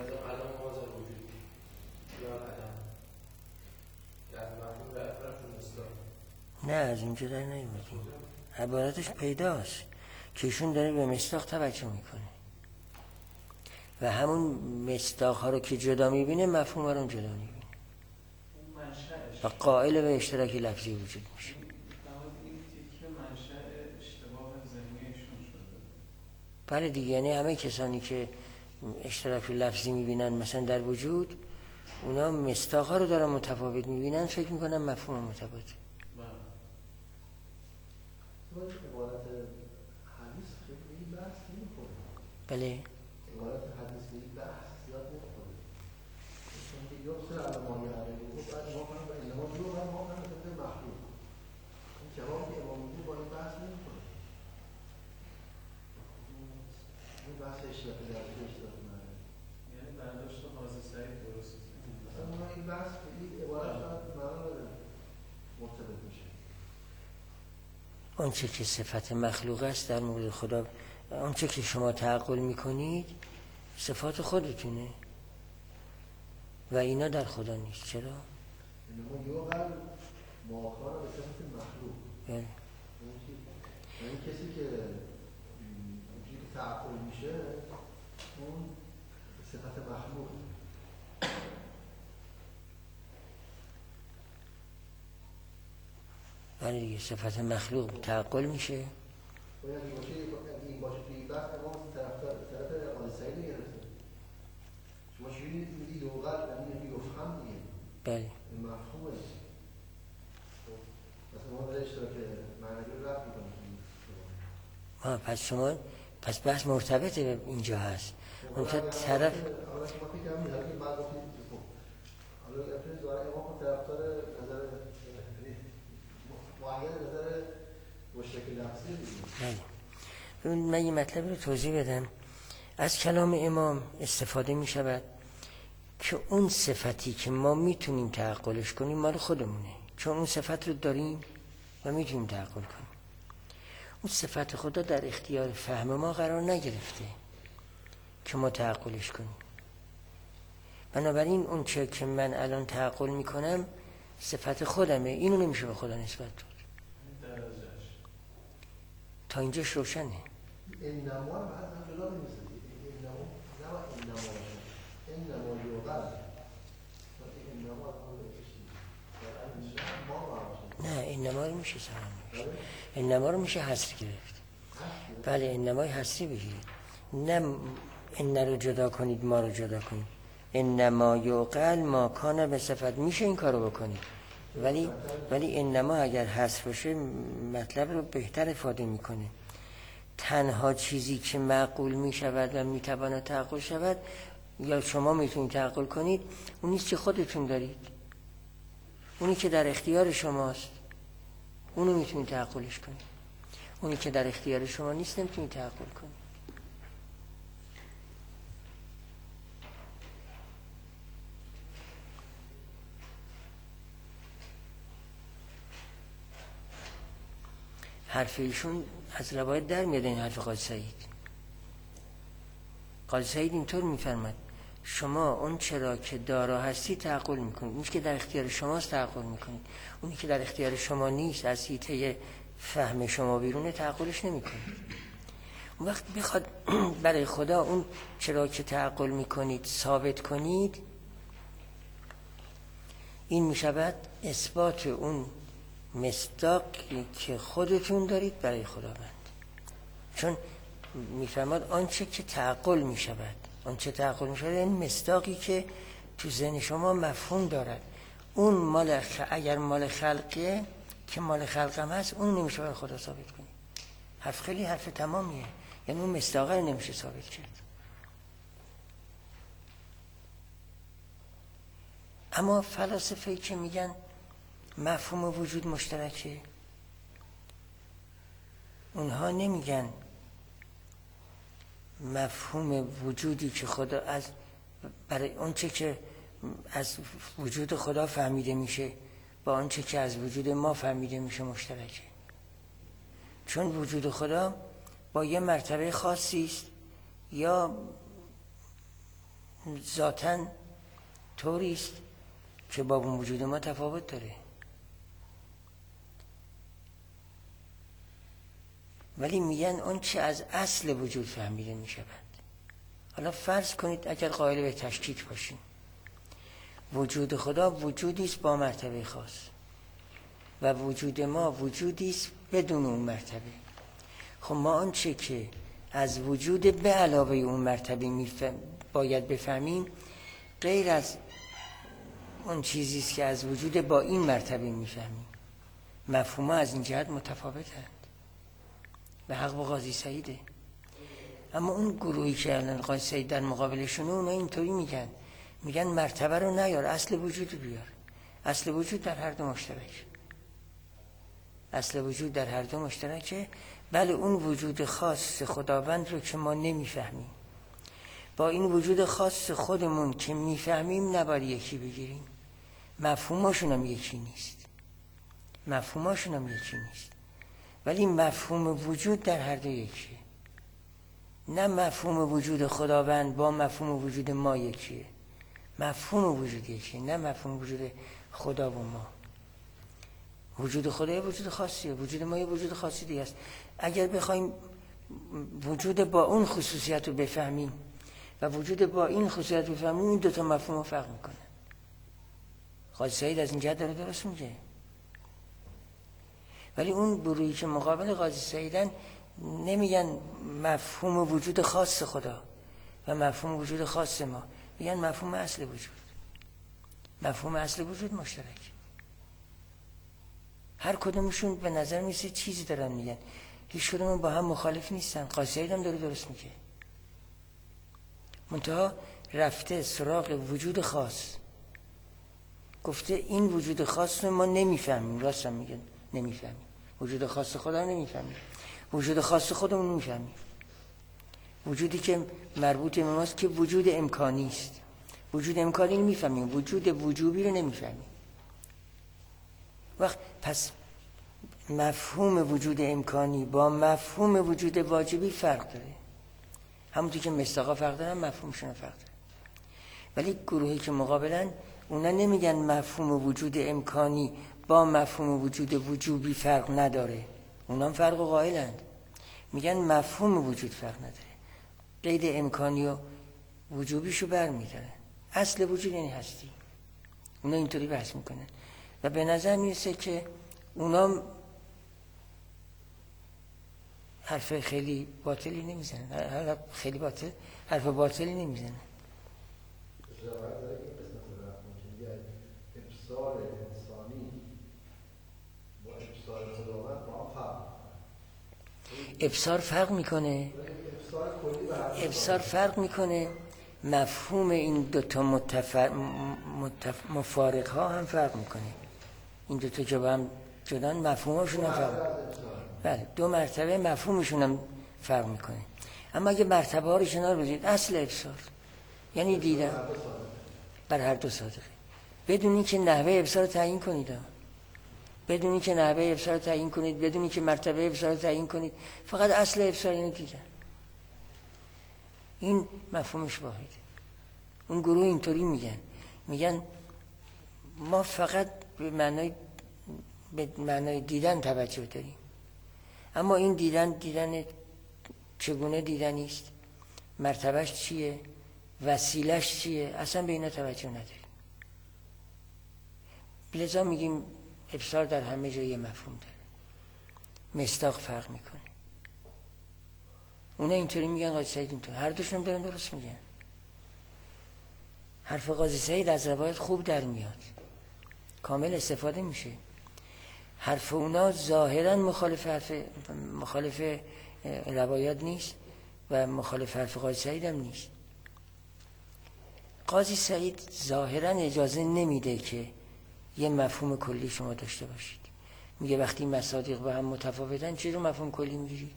نه از اینجا در نیومدیم، عبارتش پیداست که ایشون داره به مصداق توجه میکنه و همون مصداق ها رو که جدا میبینه مفهوم ها رو جدا میبینه و قائل به اشتراک لفظی وجود میشه. بله دیگه، یعنی همه کسانی که اشتراک لفظی میبینن مثلا در وجود، اونا مصداق ها رو دارن متفاوت میبینن، فکر میکنن مفهوم متفاوت. عبارت حدیث خیلی بحث نمی‌کنه. بله عبارت حدیث خیلی بحث زیاد نمی‌کنه. چون که یوسر علمانی علیه و بعد ما هم به اینما دو ما هم به مخلوق. این جواب که امام میگه با این بحث نمی‌کنه. این بحث اشتراک لفظی اشتراک معنی. یعنی برداشت حاضر سعید درسته. مثلا ما این بحث خیلی عبارت معنا داره مرتبط میشه. آنچه که صفت مخلوق است در مورد خدا، آنچه که شما تعقل میکنید صفات خودتونه و اینا در خدا نیست. چرا؟ اینما یوغل ماکان به صفت مخلوق. یعنی کسی که اونجوری که تعقل میشه اون صفت مخلوق. ولی دیگه صفت مخلوق تعقل میشه. باید این باشه توی این بحث امام طرف آل سعید گرفته. شما شوید میگی دوغل یعنی یفهم دیگه. بله این مفهومه. مثلا ما به اشتراک معنوی رو رفت میکنم. پس بحث مرتبط اینجا هست. اون که طرف حالا شما فکر هم میدونید که بعد وقتی حالا یه دواره امام طرفدار نظر معین نظر مشترک لفظی دیگه. بله من یه مطلب رو توضیح بدم. از کلام امام استفاده می شود که اون صفتی که ما میتونیم تعقلش کنیم مال خودمونه، چون اون صفت رو داریم و میتونیم تعقل کنیم. اون صفت خدا در اختیار فهم ما قرار نگرفته که ما تعقلش کنیم. بنابراین اون چه که من الان تعقل میکنم صفت خودمه، اینو نمیشه به خدا نسبت داد. تا اینجاش روشنه. انما رو از جدا نمی‌سازی. انما یوغل. نه انما رو میشه سلام میشه. انما رو میشه حصر گرفت. بله انمای حصری بگیرید. نه ان رو جدا کنید ما رو جدا کنید. انما یوغل ما کان به صفت، میشه این کارو بکنید. ولی انما اگر حذف باشه مطلب رو بهتر افاده میکنه. تنها چیزی که معقول میشود و میتواند تعقل شود یا شما میتونید تعقل کنید اون نیست که خودتون دارید، اونی که در اختیار شماست اونو میتونید تعقلش کنید. اونی که در اختیار شما نیست نمیتونید تعقل کنید. حرف ایشون از روایت در میاد، این حرف قاضی سعید. قاضی سعید اینطور میفرماد شما اون چرا که دارا هستی تعقل میکنید، اونی که در اختیار شماست تعقل میکنید، اونی که در اختیار شما نیست از حیطه فهم شما بیرونه تعقلش نمیکنید. اون وقت بخواد برای خدا اون چرا که تعقل میکنید ثابت کنید، این میشود اثبات اون مصداقی که خودتون دارید برای خداوند. چون میفرماد آنچه که تعقل میشود، آنچه تعقل میشود این مصداقی که تو ذهن شما مفهوم دارد. اون اگر مال خلقه که مال خلقم هست اون نمیشه برای خدا ثابت کنی. حرف خیلی حرف تمامیه، یعنی اون مصداقه رو نمیشه ثابت کرد. اما فلاسفه که میگن مفهوم وجود مشترکه، اونها نمیگن مفهوم وجودی که خدا از برای اون چه که از وجود خدا فهمیده میشه با اون چه که از وجود ما فهمیده میشه مشترکه. چون وجود خدا با یه مرتبه خاصی است یا ذاتاً طوری است که با وجود ما تفاوت داره. ولی میگن اون چه از اصل وجود فهمیده میشود. حالا فرض کنید اگر قائل به تشکیک باشیم، وجود خدا وجودی است با مرتبه خاص و وجود ما وجودی است بدون اون مرتبه. خب ما اون چه که از وجود به علاوه اون مرتبه باید بفهمیم غیر از اون چیزی است که از وجود با این مرتبه میفهمیم. مفهوم‌ها از این جهت متفاوتند. به حق با قاضی سعیده. اما اون گروهی که الان قاضی سعید در مقابلشونه اونا اینطوری میگن مرتبه رو نیار، اصل وجود رو بیار. اصل وجود در هر دو مشترک. اصل وجود در هر دو مشترکه. بله اون وجود خاص خداوند رو که ما نمیفهمیم با این وجود خاص خودمون که میفهمیم نباید یکی بگیریم. مفهوماشون هم یکی نیست. ولی مفهوم وجود در هر دو یکیه. نه مفهوم وجود خداوند با مفهوم وجود ما یکیه. مفهوم وجود یکیه، نه مفهوم وجود خدا و ما. وجود خدا یه وجود خاصیه، وجود ما یه وجود خاصی دیگه است. اگر بخوایم وجود با اون خصوصیت رو بفهمیم و وجود با این خصوصیت رو بفهمیم، این دوتا مفهوم رو فرق میکنه. قاضی سعید از این جهت داره درست میگه. ولی اون گروهی که مقابل قاضی سعیدن نمیگن مفهوم وجود خاص خدا و مفهوم وجود خاص ما، میگن مفهوم اصل وجود. مفهوم اصل وجود مشترک. هر کدومشون به نظر میسه چیزی دارن میگن، هیچ کدوم با هم مخالف نیستن. قاضی سعید هم داره درست میگه. منتها رفته سراغ وجود خاص، گفته این وجود خاص رو ما نمیفهمیم. راست هم میگن نمیفهمیم. وجود خاص خدا رو نمیفهمیم. وجود خاص خودمون نمیفهمیم. وجودی که مربوط به ماست که وجود امکانی است. وجود امکانی رو میفهمیم، وجود وجوبی رو نمیفهمیم. وقت پس مفهوم وجود امکانی با مفهوم وجود واجبی فرق داره. همونطور که مصداقا فرق دارن، مفهومشون فرق داره. ولی گروهی که مقابلن اونا نمیگن مفهوم وجود امکانی با مفهوم وجود وجوبی فرق نداره. اونا فرق قائلند. میگن مفهوم وجود فرق نداره. قید امکانی و وجوبیشو برمی‌دارن. اصل وجود یعنی هستی. اونا اینطوری بحث میکنن و به نظر میرسه که اونا حرف خیلی باطلی نمیزنن. خیلی باطل حرف باطلی نمیزنن. ابصار انسانی با ابصار خداوند با هم فرق. ابصار فرق میکنه. ابصار فرق میکنه. مفهوم این دوتا مفارق ها هم فرق میکنه. این دوتا که با هم جدان مفهومشون هم فرق. بله دو مرتبه مفهومشون هم فرق میکنه. اما اگه مرتبه ها رو کنار بذارید، اصل ابصار یعنی دیدن بر هر دو صادقه، بدون اینکه نحوه ابصار رو تعیین کنید، بدون اینکه نحوه ابصار رو تعیین کنید، بدون اینکه مرتبه ابصار رو تعیین کنید، فقط اصل ابصار یعنی دیدن. این مفهومش واحده. اون گروه اینطوری میگن ما فقط به معنای دیدن توجه داریم، اما این دیدن چگونه دیدنی است، مرتبهش چیه، وسیلش چیه، اصلا به اینا توجه نداریم. لذا میگیم ابصار در همه جای مفهوم داره. مصداق فرق میکنه. اونا اینطوری میگن، قاضی سعید اینطوری. هر دوشون دارن درست میگن. حرف قاضی سعید از روایت خوب در میاد، کامل استفاده میشه. حرف اونا ظاهرا مخالف روایات نیست و مخالف حرف قاضی سعید هم نیست. قاضی سعید ظاهرا اجازه نمیده که یه مفهوم کلی شما داشته باشید. میگه وقتی مصادیق با هم متفاوتن چرا مفهوم کلی میگیرید؟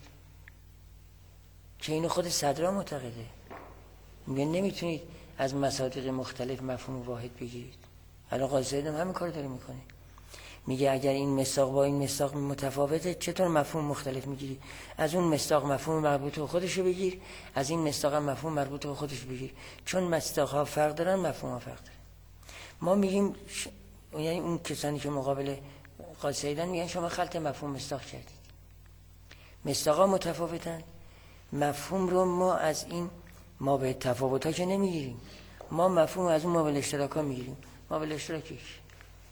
که اینو خود صدرا معتقده. میگه نمیتونید از مصادیق مختلف مفهوم واحد بگیرید. الان قاضی سعید هم همین کارو داره میکنه. میگه اگر این مصداق با این مصداق متفاوته چطور مفهوم مختلف میگیری؟ از اون مصداق مفهوم مربوط به خودشو بگیر، از این مصداق مفهوم مربوط به خودش بگیر. چون مصداق ها فرق دارن، مفهوم ها فرق دارن. ما میگیم یعنی اون کسانی که مقابل قاضی سعیدن میگن شما خلط مفهوم مصداق کردید. مصداق ها متفاوتن، مفهوم رو ما از این ما به تفاوت ها که نمیگیریم، ما مفهوم از اون ما به اشتراک ها میگیریم. ما به اشتراکیش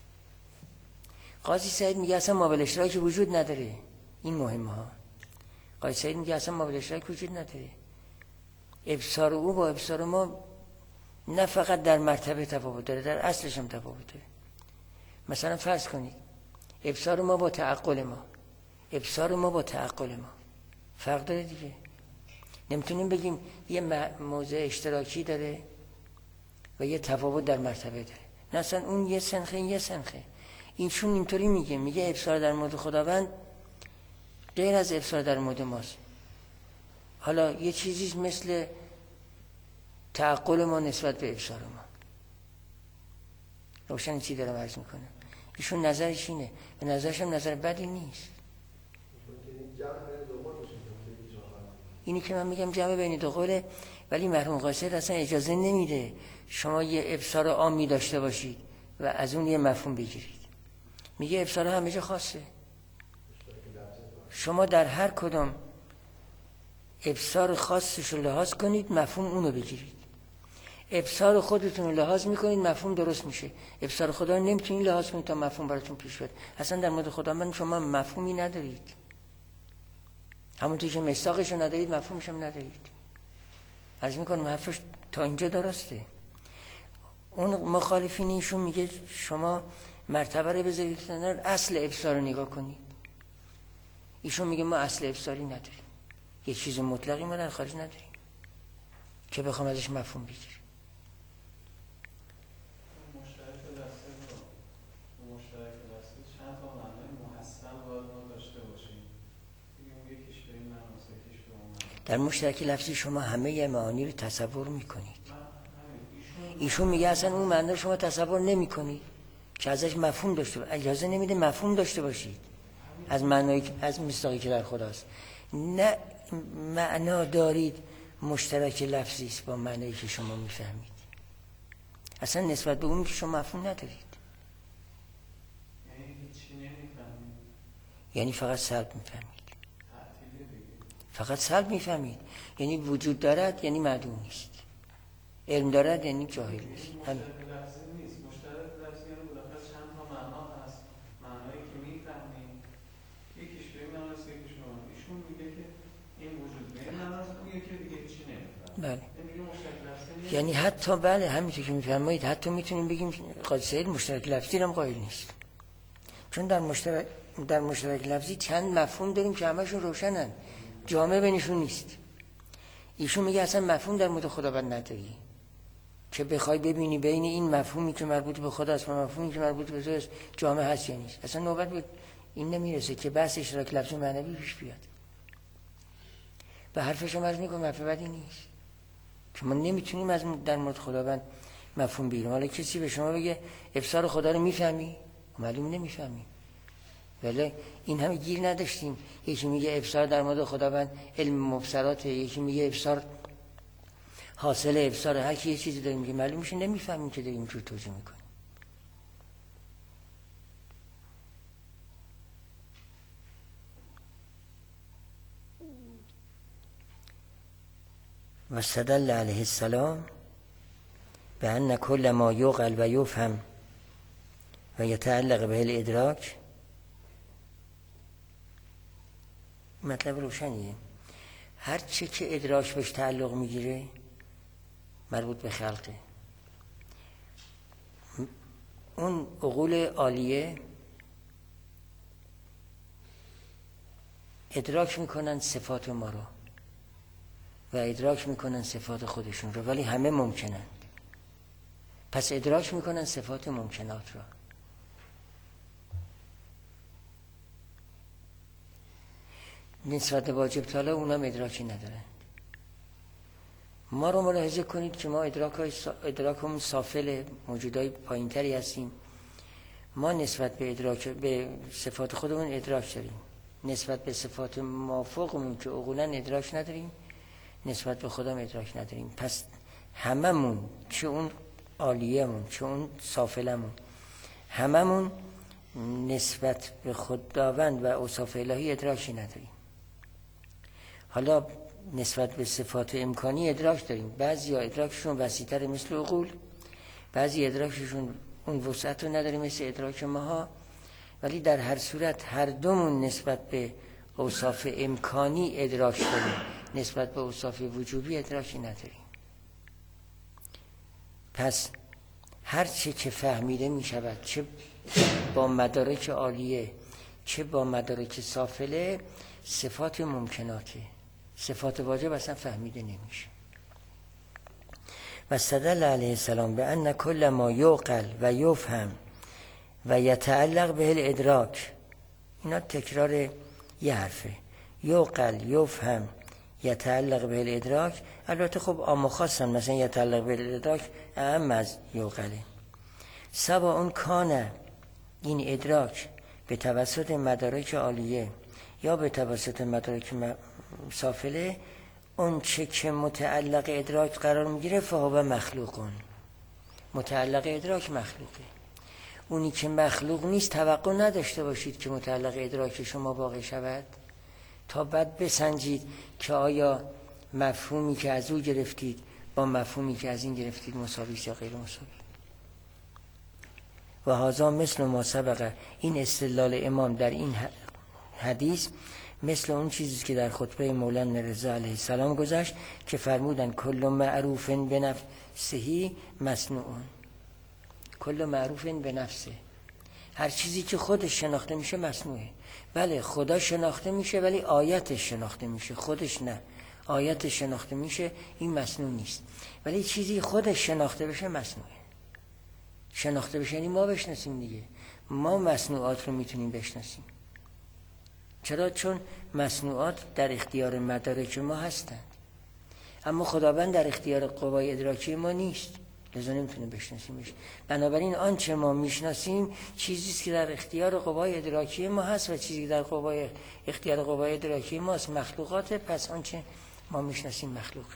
قاضی سعید میگه اصلا ما به اشتراک وجود نداره. این مهمه ها. قاضی سعید میگه اصلا ما به اشتراک وجود نداره. ابصار او با ابصار ما نه فقط در مرتبه تفاوت داره، در اصلش هم تفاوت داره. مثلا فرض کنید ابصار ما با تعقل ما، ابصار ما با تعقل ما فرق داره دیگه. نمیتونیم بگیم یه موضع اشتراکی داره و یه تفاوت در مرتبه داره. نه اصلا اون یه سنخه، این یه سنخه. اینشون اینطوری میگه ابصار در مورد خداوند غیر از ابصار در مورد ماست. حالا یه چیزی مثل تعقل ما نسبت به ابصار ما. روشن چی دارم عرض میکنم؟ ایشون نظرش اینه، به نظرش هم نظر بدی نیست. اینی که من میگم جمع بین دو قوله، ولی مرحوم قاضی اصلا اجازه نمیده شما یه ابصار عامی داشته باشید و از اون یه مفهوم بگیرید. میگه ابصار همه جا خاصه. شما در هر کدام ابصار خاصش رو لحاظ کنید، مفهوم اونو بگیرید. ابصار خودتون رو لحاظ میکنید، مفهوم درست میشه. ابصار خدا رو نمیتونید لحاظ کنید تا مفهوم براتون پیش بیاد. اصلا در مورد خداوند شما مفهومی ندارید. همونطور که مصداقش رو ندارید، مفهومش هم ندارید. عرض میکنم حرفش تا اینجا درسته. اون مخالفین ایشون میگه شما مرتبه رو بذارید کنار، اصل ابصار رو نگاه کنید. ایشون میگه ما اصل ابصاری نداریم. یه چیز مطلقی ما در خارج نداریم که بخوام ازش مفهوم بگیریم. مشترک لفظی چند تا معنای محسن باید ما داشته باشیم. یکیش به این معناست، یکیش به اون معناست. در مشترک لفظی شما همه معانی رو تصور میکنید. ایشون میگه اصلا اون معنی رو شما تصور نمیکنید که ازش مفهوم داشته باشید. اجازه نمیده مفهوم داشته باشید از معنایی از مصداقی که در خداست. نه معنا دارید مشترک لفظی است با معنایی که شما میفهمید. اصلا نسبت به اون که شما مفهوم ندارید. یعنی هیچی نمیفهمید. یعنی فقط سلب میفهمید. فقط سلب میفهمید. یعنی وجود دارد یعنی معدوم نیست. علم دارد یعنی جاهل نیست. همین. مشترک لفظی نیست. مشترک لفظی یعنی بالاخره چند تا معنا هست. معنایی که میفهمیم یکیش به این معناست، یکیش به اون. ایشون میگه که این وجود به این معناست، اون یکی دیگه هیچی نمیفهمه. بله. میگه مشترک لفظی نیست. یعنی حتی بله همینطور که میفرمایید حتی میتونیم بگیم قاضی سعید مشترک لفظی هم قائل نیست. چون در مشترک لفظی چند مفهوم داریم که همشون روشنن. جامع بینشون نیست. ایشون میگه اصلا مفهوم در مورد خداوند نداری که بخوای ببینی بین این مفهومی که مربوط به خداست و مفهومی که مربوط به توست جامع هست یا نیست. اصلا نوبت به این نمیرسه که بحث اشتراک لفظی معنوی پیش بیاد. به حرفش رو عرض میکنم حرف بدی نیست که ما نمیتونیم از در مورد خداوند مفهوم بگیریم. حالا کسی به شما بگه ابصار خدا رو میفهمی؟ معلوم نمیفهمی. ولی این همه گیر نداشتیم. یکی میگه ابصار در مورد خداوند علم مبصراته، یکی میگه ابصار حاصل ابصار، هر کی یه چیزی داره میگه، معلوم میشه نمیفهمیم که داریم اینجور توضیح میکنیم. و استدل علیه السلام به ان کل ما یعقل و یفهم و یتعلق به الادراک، مطلب روشنیه، هر چه که ادراک بهش تعلق میگیره مربوط به خلقه. اون عقول عالیه ادراک میکنن صفات ما رو و ادراک میکنن صفات خودشون رو، ولی همه ممکنن. پس ادراک میکنن صفات ممکنات رو. نسبت به واجب تعالی اونم ادراکی ندارن. ما رو ملاحظه کنید که ما ادراکمون سافل، موجودای پایینتری هستیم. ما نسبت به صفات خودمون ادراک داریم، نسبت به صفات مافوقمون که عقولاً ادراک نداریم، نسبت به خودم ادراک نداریم. پس هممون، چه اون عالیه‌مون چه اون سافلمون، هممون نسبت به خداوند و اوصاف الهی ادراکی نداریم. حالا نسبت به صفات امکانی ادراک داریم. بعضی ها ادراکشون وسیع‌تر مثل عقول، بعضی ادراکشون اون وسعت رو نداره مثل ادراک ماها، ولی در هر صورت هر دومون نسبت به اوصاف امکانی ادراک داریم، نسبت به اوصاف وجوبی ادراکی نداریم. پس هر چه که فهمیده می شود، چه با مدارک عالیه چه با مدارک سافله، صفات ممکناته، صفات واجب اصلا فهمیده نمیشه. و استدل علیه السلام به ان کل ما یعقل و یفهم و یتعلق به الادراک، اینا تکرار یه حرفه، یعقل، یفهم، یتعلق به الادراک. البته خب عام خاصن، مثلا یتعلق به الادراک اهم از یعقله. سوا اون کانه، این ادراک به توسط مدارک عالیه یا به توسط مدارک سافله، اون چه که متعلق ادراک قرار میگیره فهو مخلوقون، متعلق ادراک مخلوقه. اونی که مخلوق نیست توقع نداشته باشید که متعلق ادراک شما واقع شود، تا بعد بسنجید که آیا مفهومی که از او گرفتید با مفهومی که از این گرفتید مساوی یا غیر مساوی. و هذا مثل ما سبقه، این استدلال امام در این حدیث مثل اون چیزی که در خطبه مولانا رضا علیه السلام گذشت که فرمودن کل معروف بنفسه مصنوع، کل معروف بنفسه، هر چیزی که خودش شناخته میشه مصنوعه. بله خدا شناخته میشه ولی آیتش شناخته میشه، خودش نه، آیتش شناخته میشه، این مصنوع نیست. ولی چیزی خودش شناخته بشه مصنوعه. شناخته بشه یعنی ما بشناسیم دیگه، ما مصنوعات رو میتونیم بشناسیم. چرا؟ چون مصنوعات در اختیار مدارک ما هستند، اما خداوند در اختیار قوای ادراکی ما نیست، لذا نمیتونیم بشناسیمش. بنابراین آنچه ما میشناسیم چیزیست که در اختیار قوای ادراکی ما هست و چیزی که در اختیار قوای ادراکی ماست مخلوقات. پس آنچه ما میشناسیم مخلوقه.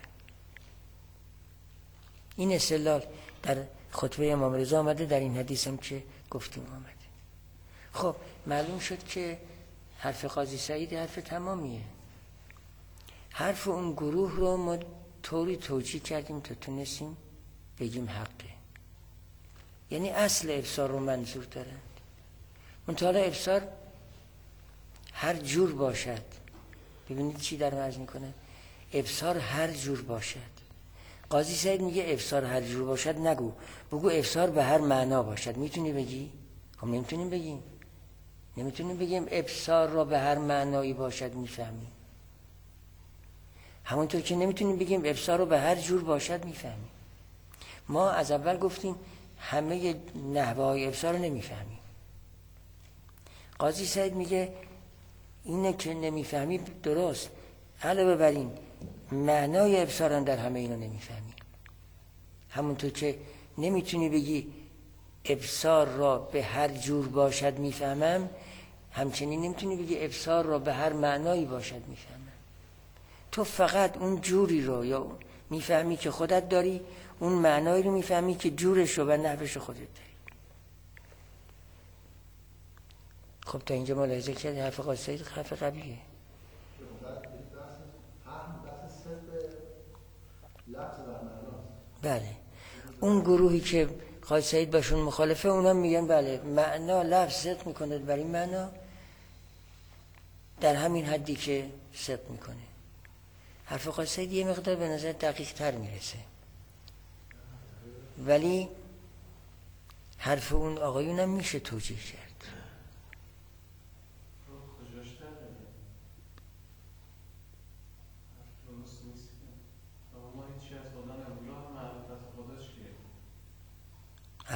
این استدلال در خطبه امام رضا آمده، در این حدیث هم که گفتیم آمده. خب معلوم شد که حرف قاضی سعید حرف تمامیه. حرف اون گروه رو ما طوری توجیه کردیم تا تونستیم بگیم حقه، یعنی اصل ابصار رو منظور دارند. منتها ابصار هر جور باشد، ببینید چی در مرز میکنه، ابصار هر جور باشد. قاضی سعید میگه ابصار هر جور باشد نگو، بگو ابصار به هر معنا باشد. میتونی بگی؟ خب نمیتونیم بگیم، نمیتونیم بگیم ابصار را به هر معنایی باشد میفهمیم، همونطور که نمیتونیم بگیم ابصار رو به هر جور باشد میفهمیم. ما از اول گفتیم همه نحوه های ابصار رو نمیفهمیم. قاضی سعید میگه اینه که نمیفهمی درست، علاوه بر این معنای ابصارن در همه اینا نمیفهمی. همونطور که نمیتونی بگی ابصار را به هر جور باشد میفهمم، همچنین نمیتونی بگی ابصار را به هر معنایی باشد میفهمم. تو فقط اون جوری رو یا میفهمی که خودت داری، اون معنایی رو میفهمی که جورش رو و نحوش خودت داری. خب تا اینجا ملاحظه کردی حرف قاضی سعید حرف قویه. بله اون گروهی که قاضی سعید باشون مخالفه، اونا میگن بله معنا لفظ صدق میکنه بر این معنا در همین حدی که صدق میکنه. حرف قاضی سعید یه مقدار به نظر دقیق تر میرسه، ولی حرف اون آقایون هم میشه توجیه کرد.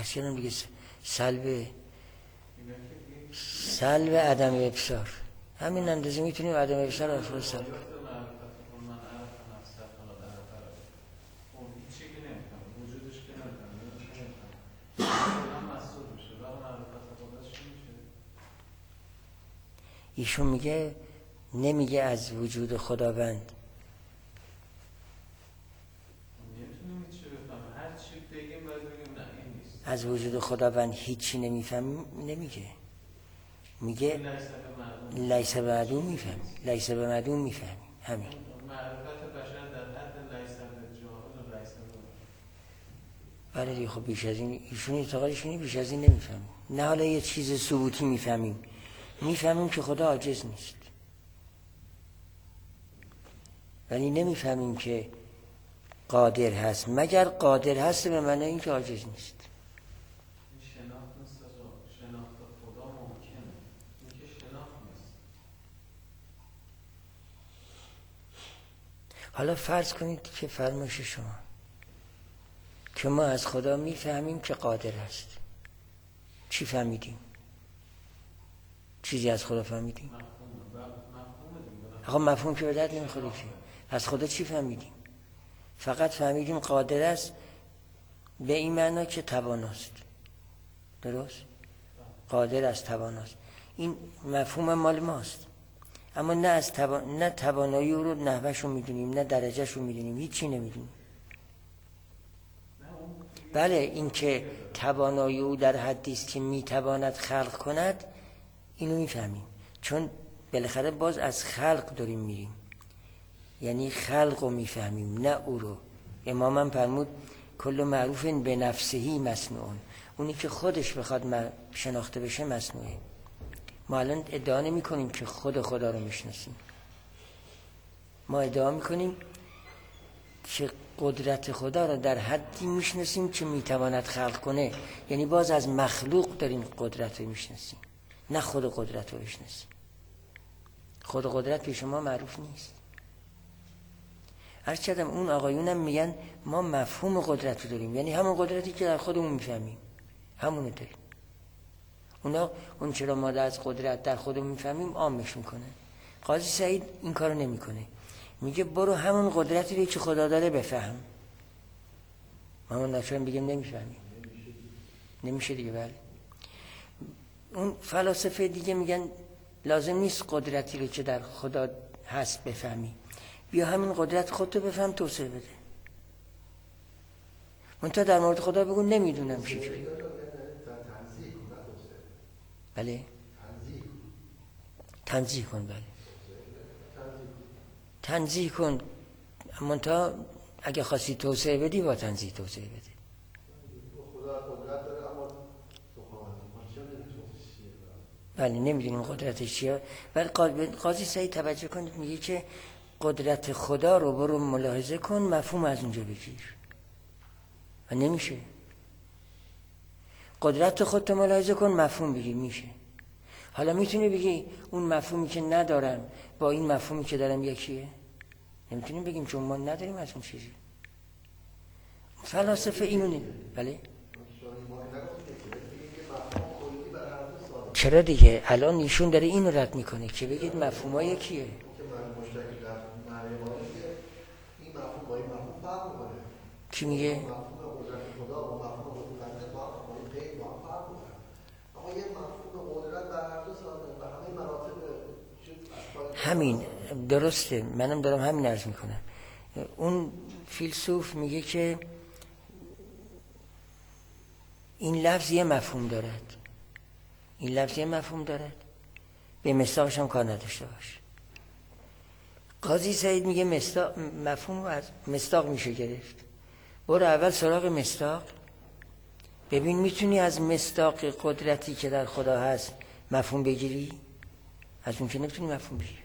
از کردم دیگه سلب عدم ابصار، همین اندازه میتونیم عدم ابصار از خود سلب. ایشون میگه نمیگه از وجود خداوند، از وجود خداوند هیچی نمیفهمیم، نمیگه، میگه لیس به معدوم میفهمیم، لیس به معدوم میفهمیم، همین. بله دیگه، خب بیش از این ایشون اعتقادشون بیش از این نمیفهمیم. نه حالا یه چیز ثبوتی میفهمیم، میفهمیم که خدا عاجز نیست، ولی نمیفهمیم که قادر هست، مگر قادر هست به معنی این که عاجز نیست. حالا فرض کنید که فرمایش شما که ما از خدا میفهمیم که قادر است، چی فهمیدیم؟ چیزی از خدا فهمیدیم؟ آقا مفهوم که به درد نمیخوره که. از خدا چی فهمیدیم؟ فقط فهمیدیم قادر است به این معنا که تواناست. درست؟ قادر است، تواناست. این مفهوم مال ماست، اما نه توانایی او رو نحوش رو میدونیم، نه درجهش رو میدونیم، هیچی نمیدونیم. بله این که توانایی او در حدی است که میتواند خلق کند، اینو میفهمیم، چون بالاخره باز از خلق داریم میریم، یعنی خلق رو میفهمیم نه او رو. امام هم فرمود کل معروف به نفسهی مصنوعون، اونی که خودش بخواد شناخته بشه مصنوعه. ما الان ادعا نمی کنیم که خدا رو میشناسیم، ما ادعا میکنیم که قدرت خدا رو در حدی میشناسیم که میتواند خلق کنه، یعنی باز از مخلوق داریم قدرت رو میشناسیم، نه خود قدرت رو بشناسیم. خود قدرت به شما معروف نیست. عرض کردم اون آقایونم میگن ما مفهوم قدرت رو داریم، یعنی همون قدرتی که در خودمون میفهمیم همونو داریم. اونا اون چرا ما از قدرت در خودمون میفهمیم عامش میکنه. قاضی سعید این کارو نمیکنه، میگه برو همون قدرتی رو که خدا داره بفهم. ما ناچاریم بگیم نمیفهمیم، نمیشه دیگه. بله اون فلاسفه دیگه میگن لازم نیست قدرتی رو که در خدا هست بفهمی، بیا همین قدرت خودتو بفهم، توسعه بده. منتها در مورد خدا بگو نمیدونم چجوری. بله تنزیه کن، بله تنزیه کن، منتها اگه خواستی توسعه بدی با تنزیه توسعه بده. بله نمیدونیم قدرتش چیه، ولی قاضی سعید توجه کنید میگه که قدرت خدا رو برو ملاحظه کن، مفهوم از اونجا بگیر. و نمیشه. قدرت خودت ملاحظه کن، مفهوم بگیر، میشه. حالا میتونی بگی اون مفهومی که ندارم با این مفهومی که دارم یکیه؟ نمیتونیم بگیم چون ما نداریم از اون چیزی. فلاسفه اینو نیم. بله چرا دیگه الان ایشون داره اینو رد میکنه که بگید مفهوم‌ها یکیه. کی میگه؟ همین درسته، منم دارم همین عرض میکنم. اون فیلسوف میگه که این لفظ یه مفهوم دارد، این لفظ یه مفهوم دارد، به مصداقش هم کار نداشته باش. قاضی سعید میگه مفهوم از مصداق میشه گرفت. برو اول سراغ مصداق، ببین میتونی از مصداق قدرتی که در خدا هست مفهوم بگیری؟ از اون که نمیتونی مفهوم بگیری.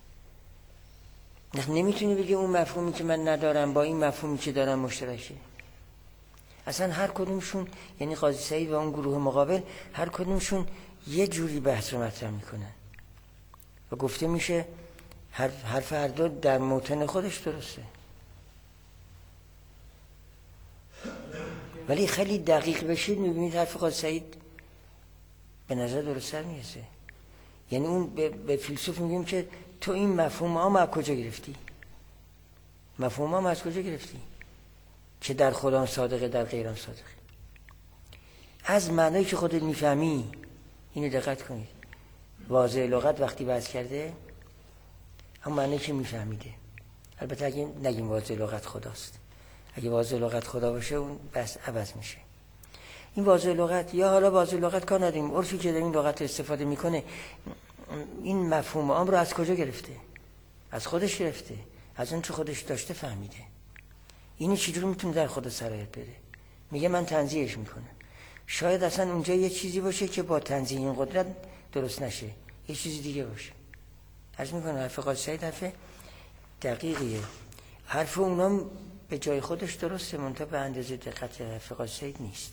نمیتونی بگی اون مفهومی که من ندارم با این مفهومی که دارم مشترکه. اصلا هر کدومشون، یعنی قاضی سعید و اون گروه مقابل، هر کدومشون یه جوری بحث رو مطرح میکنن و گفته میشه حرف هر دو در موطن خودش درسته. ولی خیلی دقیق بشید میبینید حرف قاضی سعید به نظر درست‌تر میرسه. یعنی اون به فیلسوف میگیم که تو این مفهوم عام از کجا گرفتی؟ مفهوم عام از کجا گرفتی؟ که در خدا صادقه، در غیران صادقه. از معنایی که خودت میفهمی. اینو دقت کنید. واضح لغت وقتی بحث کرده هم معنی که میفهمیده. البته اگه نگیم واضح لغت خداست، اگه واضح لغت خدا باشه اون بس عوض میشه. این واضح لغت یا حالا واضح لغت کار نداریم، عرفی که در این لغت استفاده میکنه این مفهوم عام رو از کجا گرفته؟ از خودش گرفته، از اون چه خودش داشته فهمیده. اینو چجوری میتونه در خود سرایت بده؟ میگه من تنزیهش میکنم. شاید اصلا اونجا یه چیزی باشه که با تنزیه این قدرت درست نشه، یه چیزی دیگه باشه. عرض میکنم حرف قاضی سعید حرف دقیقیه. حرف اونام به جای خودش درسته، منتها به اندازه دقت حرف قاضی سعید نیست.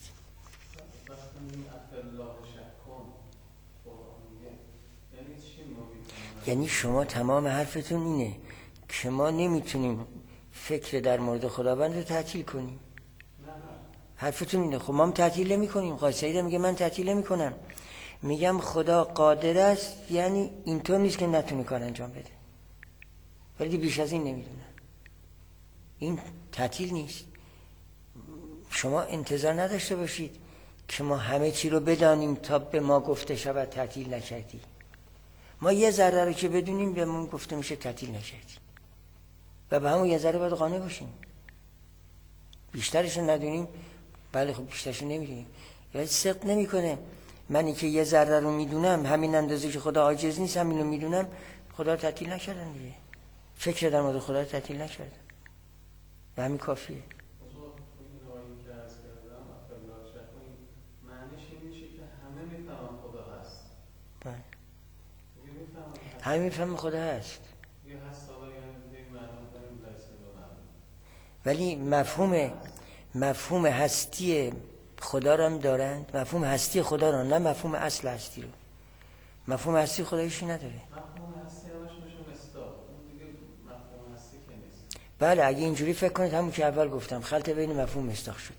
یعنی شما تمام حرفتون اینه که ما نمیتونیم فکر در مورد خداوند رو تعطیل کنیم. حرفتون اینه. خب ما هم تعطیل نمی کنیم. قاضی سعید میگه من تعطیل نمی کنم، میگم خدا قادر است، یعنی اینطور نیست که نتونه کار انجام بده، ولی بیش از این نمیدونه. این تعطیل نیست. شما انتظار نداشته باشید که ما همه چی رو بدانیم تا به ما گفته شود تعطیل نکردی. ما یه ذره رو که بدونیم به ما گفته میشه تعطیل نکردی و به همون یه ذره باید قانع باشیم. بیشترش رو ندونیم، بله خب بیشترش رو نمیدونیم، ولی صدق نمیکنه. منی که یه ذره رو میدونم، همین اندازه که خدا عاجز نیست، همین رو میدونم، خدا رو تعطیل نکردم دیگه. فکر در مورد خدا رو تعطیل نکردم و همین کافیه. همه میفهم خدا هست، ولی مفهوم هستی خدا رو هم دارند. مفهوم هستی خدا رو، نه مفهوم اصل هستی رو. مفهوم هستی خدایشی نداره. مفهوم هستی همش میشه مصداق، اون دیگه مفهوم هستی که نیست. بله اگه اینجوری فکر کنید، همون که اول گفتم خلط بین مفهوم مصداق شده.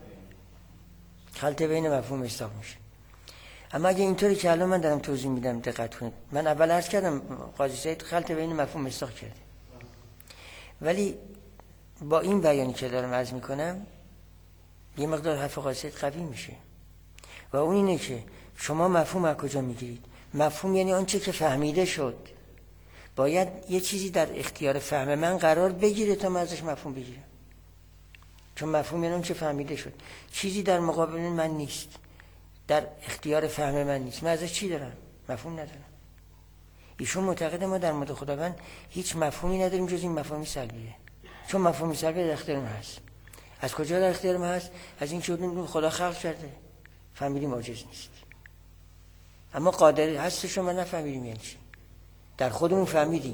خلط بین مفهوم مصداق میشه. اما اگه اینطوری که الان من دارم توضیح میدم دقت کنید، من اول عرض کردم قاضی سعید خلط بین مفهوم مصداق کرده، ولی با این بیانی که دارم عرض میکنم یه مقدار حرف قاضی سعید قوی میشه و اون اینه که شما مفهوم از کجا میگیرید؟ مفهوم یعنی آنچه که فهمیده شد. باید یه چیزی در اختیار فهم من قرار بگیره تا من ازش مفهوم بگیرم، چون مفهوم یعنی آنچه فهمیده شد. چیزی در مقابل من نیست، در اختیار فهم من نیست، من ازش چی دارم؟ مفهوم ندارم. ایشون معتقد ما در مورد خداوند هیچ مفهومی نداریم جز این مفهومی سلبیه، چون مفهومی سلبی در اختیار ما هست. از کجا در اختیار ما هست؟ از این که خدا خلق کرده، فهمیدیم عاجز نیست. اما قادر هستش رو ما نفهمیدیم یعنی چی. در خودمون فهمیدیم.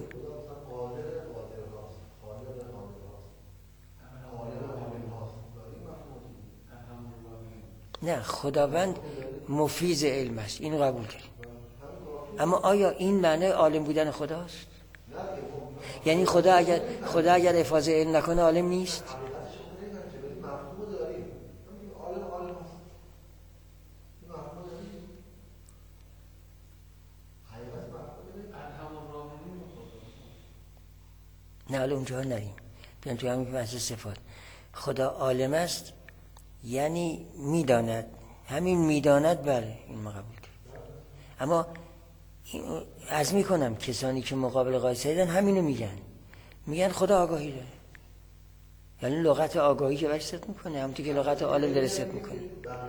نه، خداوند مفیض علم است، اینو قبول کردیم. اما آیا این معنی عالم بودن خداست؟ یعنی خدا اگر افاضه علم نکنه عالم نیست؟ نه حالا اونجا نریم، بیان توی همین بحث صفات. خدا عالم است یعنی میداند. همین میداند، بله این ما قبول کرد. اما عرض میکنم کسانی که مقابل قاضی سعیدن همینو میگن خدا آگاهی داره. یعنی لغت آگاهی که بهش صدق میکنه، همونطور که لغت عالم داره صدق میکنه.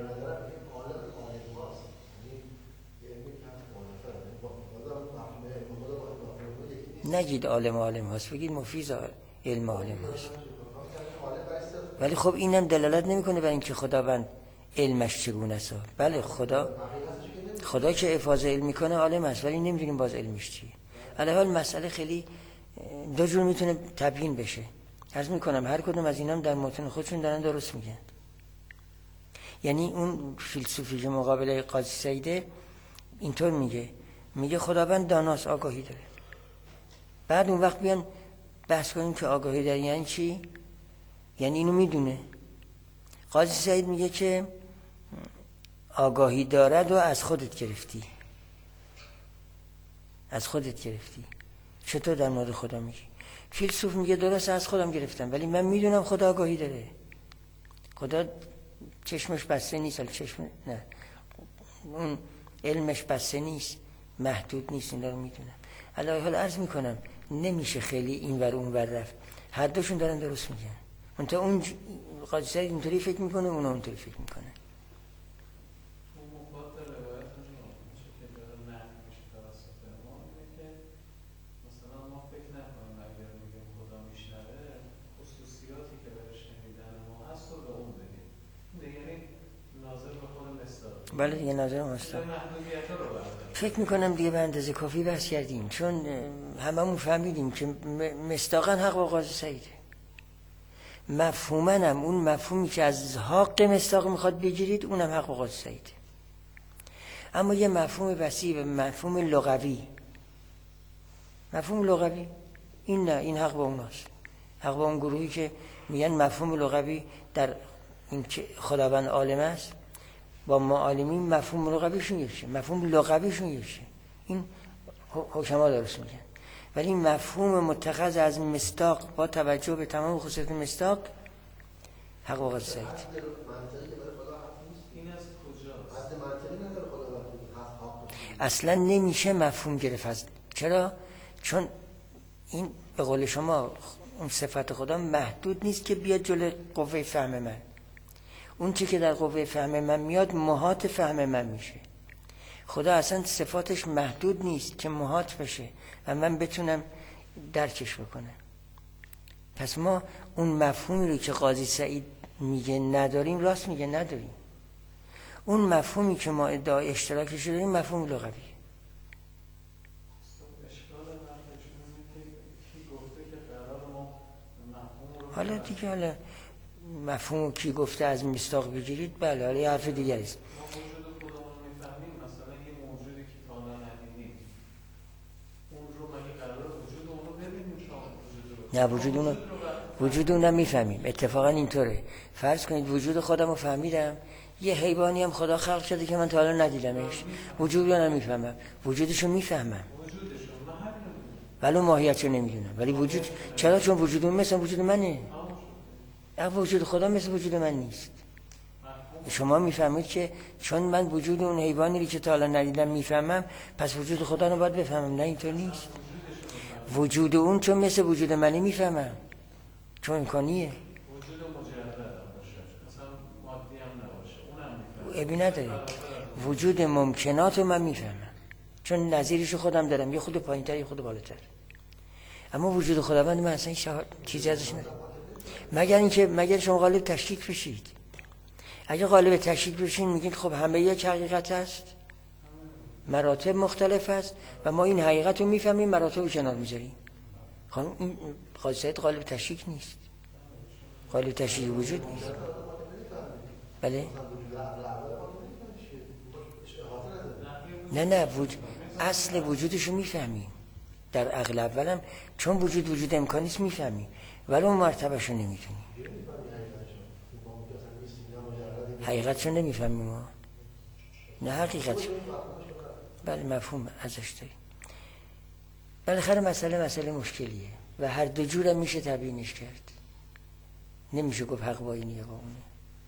نگید عالم هست، بگید مفیض علم عالم هست. ولی خب اینم دلالت نمیکنه بر اینکه خداوند علمش چگونه است. بله خدا که افاضه علم میکنه عالم است، ولی نمیدونیم باز علمش چیه. الان مسئله خیلی دو جور میتونه تبیین بشه. عرض میکنم هر کدوم از اینام در متن خودشون دارن درست میگن. یعنی اون فیلسوفی که مقابل قاضی سعیده اینطور میگه خداوند داناست، آگاهی داره. بعد اون وقت بیان بحث کنیم که آگاهی داره یعنی چی؟ یعنی اینو میدونه. قاضی سعید میگه که آگاهی دارد و از خودت گرفتی. از خودت گرفتی. چطور در مورد خدا میگی؟ فیلسوف میگه درست از خودم گرفتم، ولی من میدونم خدا آگاهی داره. خدا چشمش بسته نیست، ولی نه، اون علمش بسته نیست، محدود نیست. این رو میدونم. علاوه حال عرض میکنم نمیشه خیلی این ور اون ور رفت. هر دوشون دارن درست میگن. منتها اون قاضی سعید اینطوری فکر میکنه، اون اونطوری فکر میکنه. بله دیگه ناظرم هستم. فکر میکنم دیگه به اندازه کافی بحث کردیم، چون هممون فهمیدیم که مصداقاً حق با قاضی سعیده. مفهومنم اون مفهومی که از حق مصداق میخواد بگیرید اونم حق با قاضی سعیده. اما یه مفهوم وسیع، مفهوم لغوی، مفهوم لغوی این نه، این حق با اوناست. حق با اون گروهی که میگن مفهوم لغوی در این که خداوند عالم است با ما عالمین، مفهوم لغویشون یکیه، مفهوم لغویشون یکیه. این حکما درست میگن. ولی مفهوم متخذ از مصداق با توجه به تمام خصوصیات مصداق حق با قاضی سعید. اصلا نمیشه مفهوم گرفت از. چرا؟ چون این به قول شما اون صفت خدا محدود نیست که بیاد جلوی قوه فهم من. اون چی که در قوه فهم من میاد محاط فهم من میشه. خدا اصلا صفاتش محدود نیست که محاط بشه و من بتونم درکش بکنم. پس ما اون مفهومی رو که قاضی سعید میگه نداریم، راست میگه نداریم. اون مفهومی که ما ادعای اشتراکش داریم مفهوم لغویه. حالا دیگه حالا مفهوم کی گفته از مصداق بگیرید، بله حالا یه حرف دیگه است. نه وجود اونو میفهمیم. اتفاقا اینطوره. فرض کنید وجود خودم رو فهمیدم، یه حیوانی هم خدا خلق شده که من تا حالا ندیدمش، وجود رو نمیفهمم، وجودشو میفهمم ولی ماهیتشو نمیدونم. ولی وجود، چرا؟ چون وجود اون مثل وجود منه. اما وجود خدا مثل وجود من نیست. شما میفهمید که چون من وجود اون حیوانی که تا حالا ندیدم میفهمم، پس وجود خدا رو باید بفهمم. نه اینطور نیست. وجود اون چون مثل وجود منی میفهمم، چون امکانیه. وجود مجرد باشه، مثلا مادی هم نباشه، اونم ابی نداره. وجود ممکنات رو من میفهمم چون نظیرش خودم دارم، یه خود پایین‌تر یه خود بالاتر. اما وجود خداوند من اصلا چیزی ازش ندارم، مگر شما غالب تشکیک بشید. اگه غالب تشکیک بشید میگید خب همه یک حقیقت است، مراتب مختلف است و ما این حقیقت رو میفهمیم، مراتب رو کنار میذاریم. خب این قاضی سعید غالب تشکیک نیست، غالب تشکیک وجود نیست. بله نه اصل وجودش رو میفهمیم در عقل اولم، چون وجود امکانیست میفهمیم ولی اون مرتبهش رو نمیتونیم. حقیقتشو نمیفهمیم ما، نه حقیقت. بله مفهوم ازش داریم. بالاخره مسئله مشکلیه و هر دو جور میشه تبیینش کرد. نمیشه گفت حق با اینیه با اونه.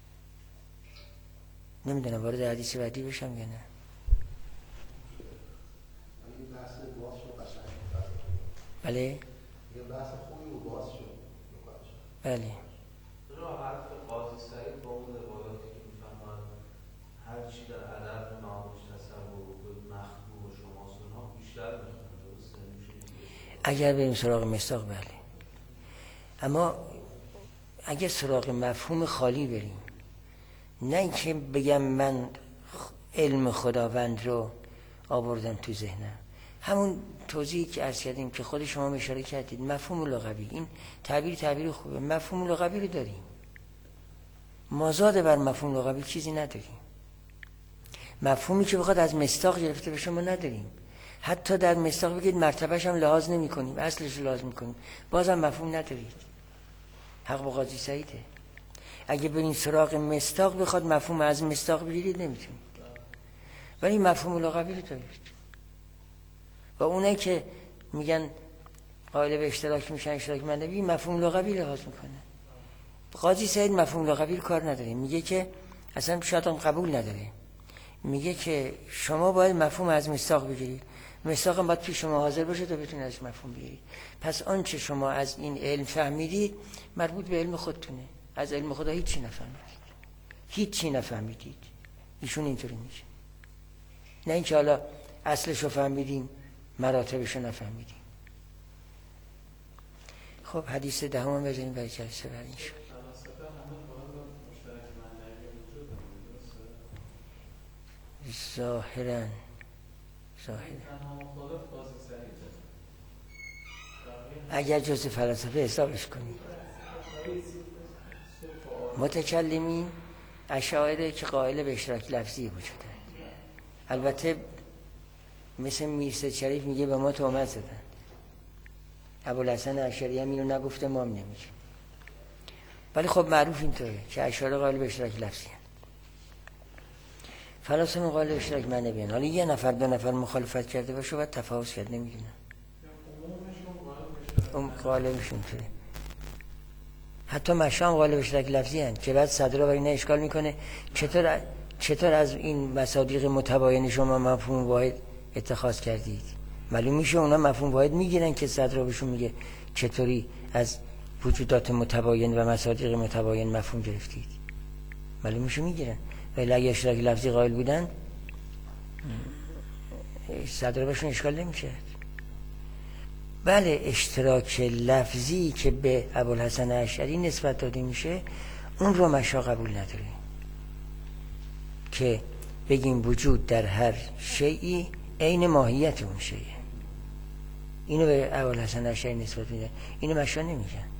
نمیدونم وارد حدیث بعدی بشم یا نه. بله یه بحث خوبی و باز شد. بله حرف قاضی سعید با اون روایاتی که میفهمن هر چی در عدد نامش تصور و مخدوع و شماسونها بیشتر میخوان، درسته؟ اگر بریم سراغ مصداق بله. اما اگر سراغ مفهوم خالی بریم، نه اینکه بگم من علم خداوند رو آوردم تو ذهنم، همون توضیحی که عرض کردیم که خود شما اشاره کردید، مفهوم لغوی، این تعبیر خوبه. مفهوم لغوی رو داریم، مازاد بر مفهوم لغوی چیزی نداریم. مفهومی که بخواد از مصداق گرفته بشه ما نداریم. حتی در مصداق بگید مرتبهش هم لحاظ نمی کنیم، اصلش رو لحاظ می کنیم، بازم مفهوم ندارید. حق با قاضی سعیده. اگه برین سراغ مصداق بخواد مفهوم از مصداق بگیرید نمیتونید، ولی مفهوم لغوی رو دارید. و اونایی که میگن قائل به اشتراک میشن اشتراک معنوی، مفهوم لغوی لحاظ میکنه. قاضی سعید مفهوم لغوی رو کار نداره، میگه که اصلا شاید هم قبول نداره، میگه که شما باید مفهوم از مصداق بگیرید، مصداق هم باید پیش شما حاضر باشه تا بتونید از مفهوم بگیرید. پس آنچه شما از این علم فهمیدید مربوط به علم خودتونه، از علم خدا هیچی نفهمیدید، هیچی نفهمیدید. ایشون اینطوری میگه، نه اینکه حالا اصلش رو فهمیدیم مراتبش رو نفهمیدیم. خب حدیث دهم بزنیم برای جلسه بعد انشاءالله. ظاهراً اگر جز فلسفه حسابش کنیم، متکلمین اشاعره که قائل به اشتراک لفظی وجوده، البته مثل میرسید شریف میگه به ما تهمت زدن، ابوالحسن اشعری هم اینو نگفته ما هم نمیگیم، ولی خب معروف اینطوره که اشاعره قائل به اشتراک لفظی هست، فلاسفه قائل به اشتراک معنوی هست. حالا یه نفر دو نفر مخالفت کرده باشه باید تفاوت کرد، نمیدونم اون قائلش اینطوره. حتی مشام قائل به اشتراک لفظی هست که بعد صدرا برای اینه اشکال میکنه چطور از این مصادیق متباین شما مفهوم واحد اتخاذ کردید؟ معلوم میشه اونا مفهوم واحد میگیرن که صدرا بهشون میگه چطوری از وجودات متباین و مصادیق متباین مفهوم گرفتید، معلوم میشه میگیرن. ولی اگه اشتراک لفظی قائل بودن صدرا بهشون اشکال نمیشه. بله اشتراک لفظی که به ابوالحسن اشعری نسبت داده میشه اون رو مشا قبول نداره که بگیم وجود در هر شیئی عین ماهیت اون شیء، اینو به ابوالحسن اشعری نسبت میدن، اینو مشا نمیگن.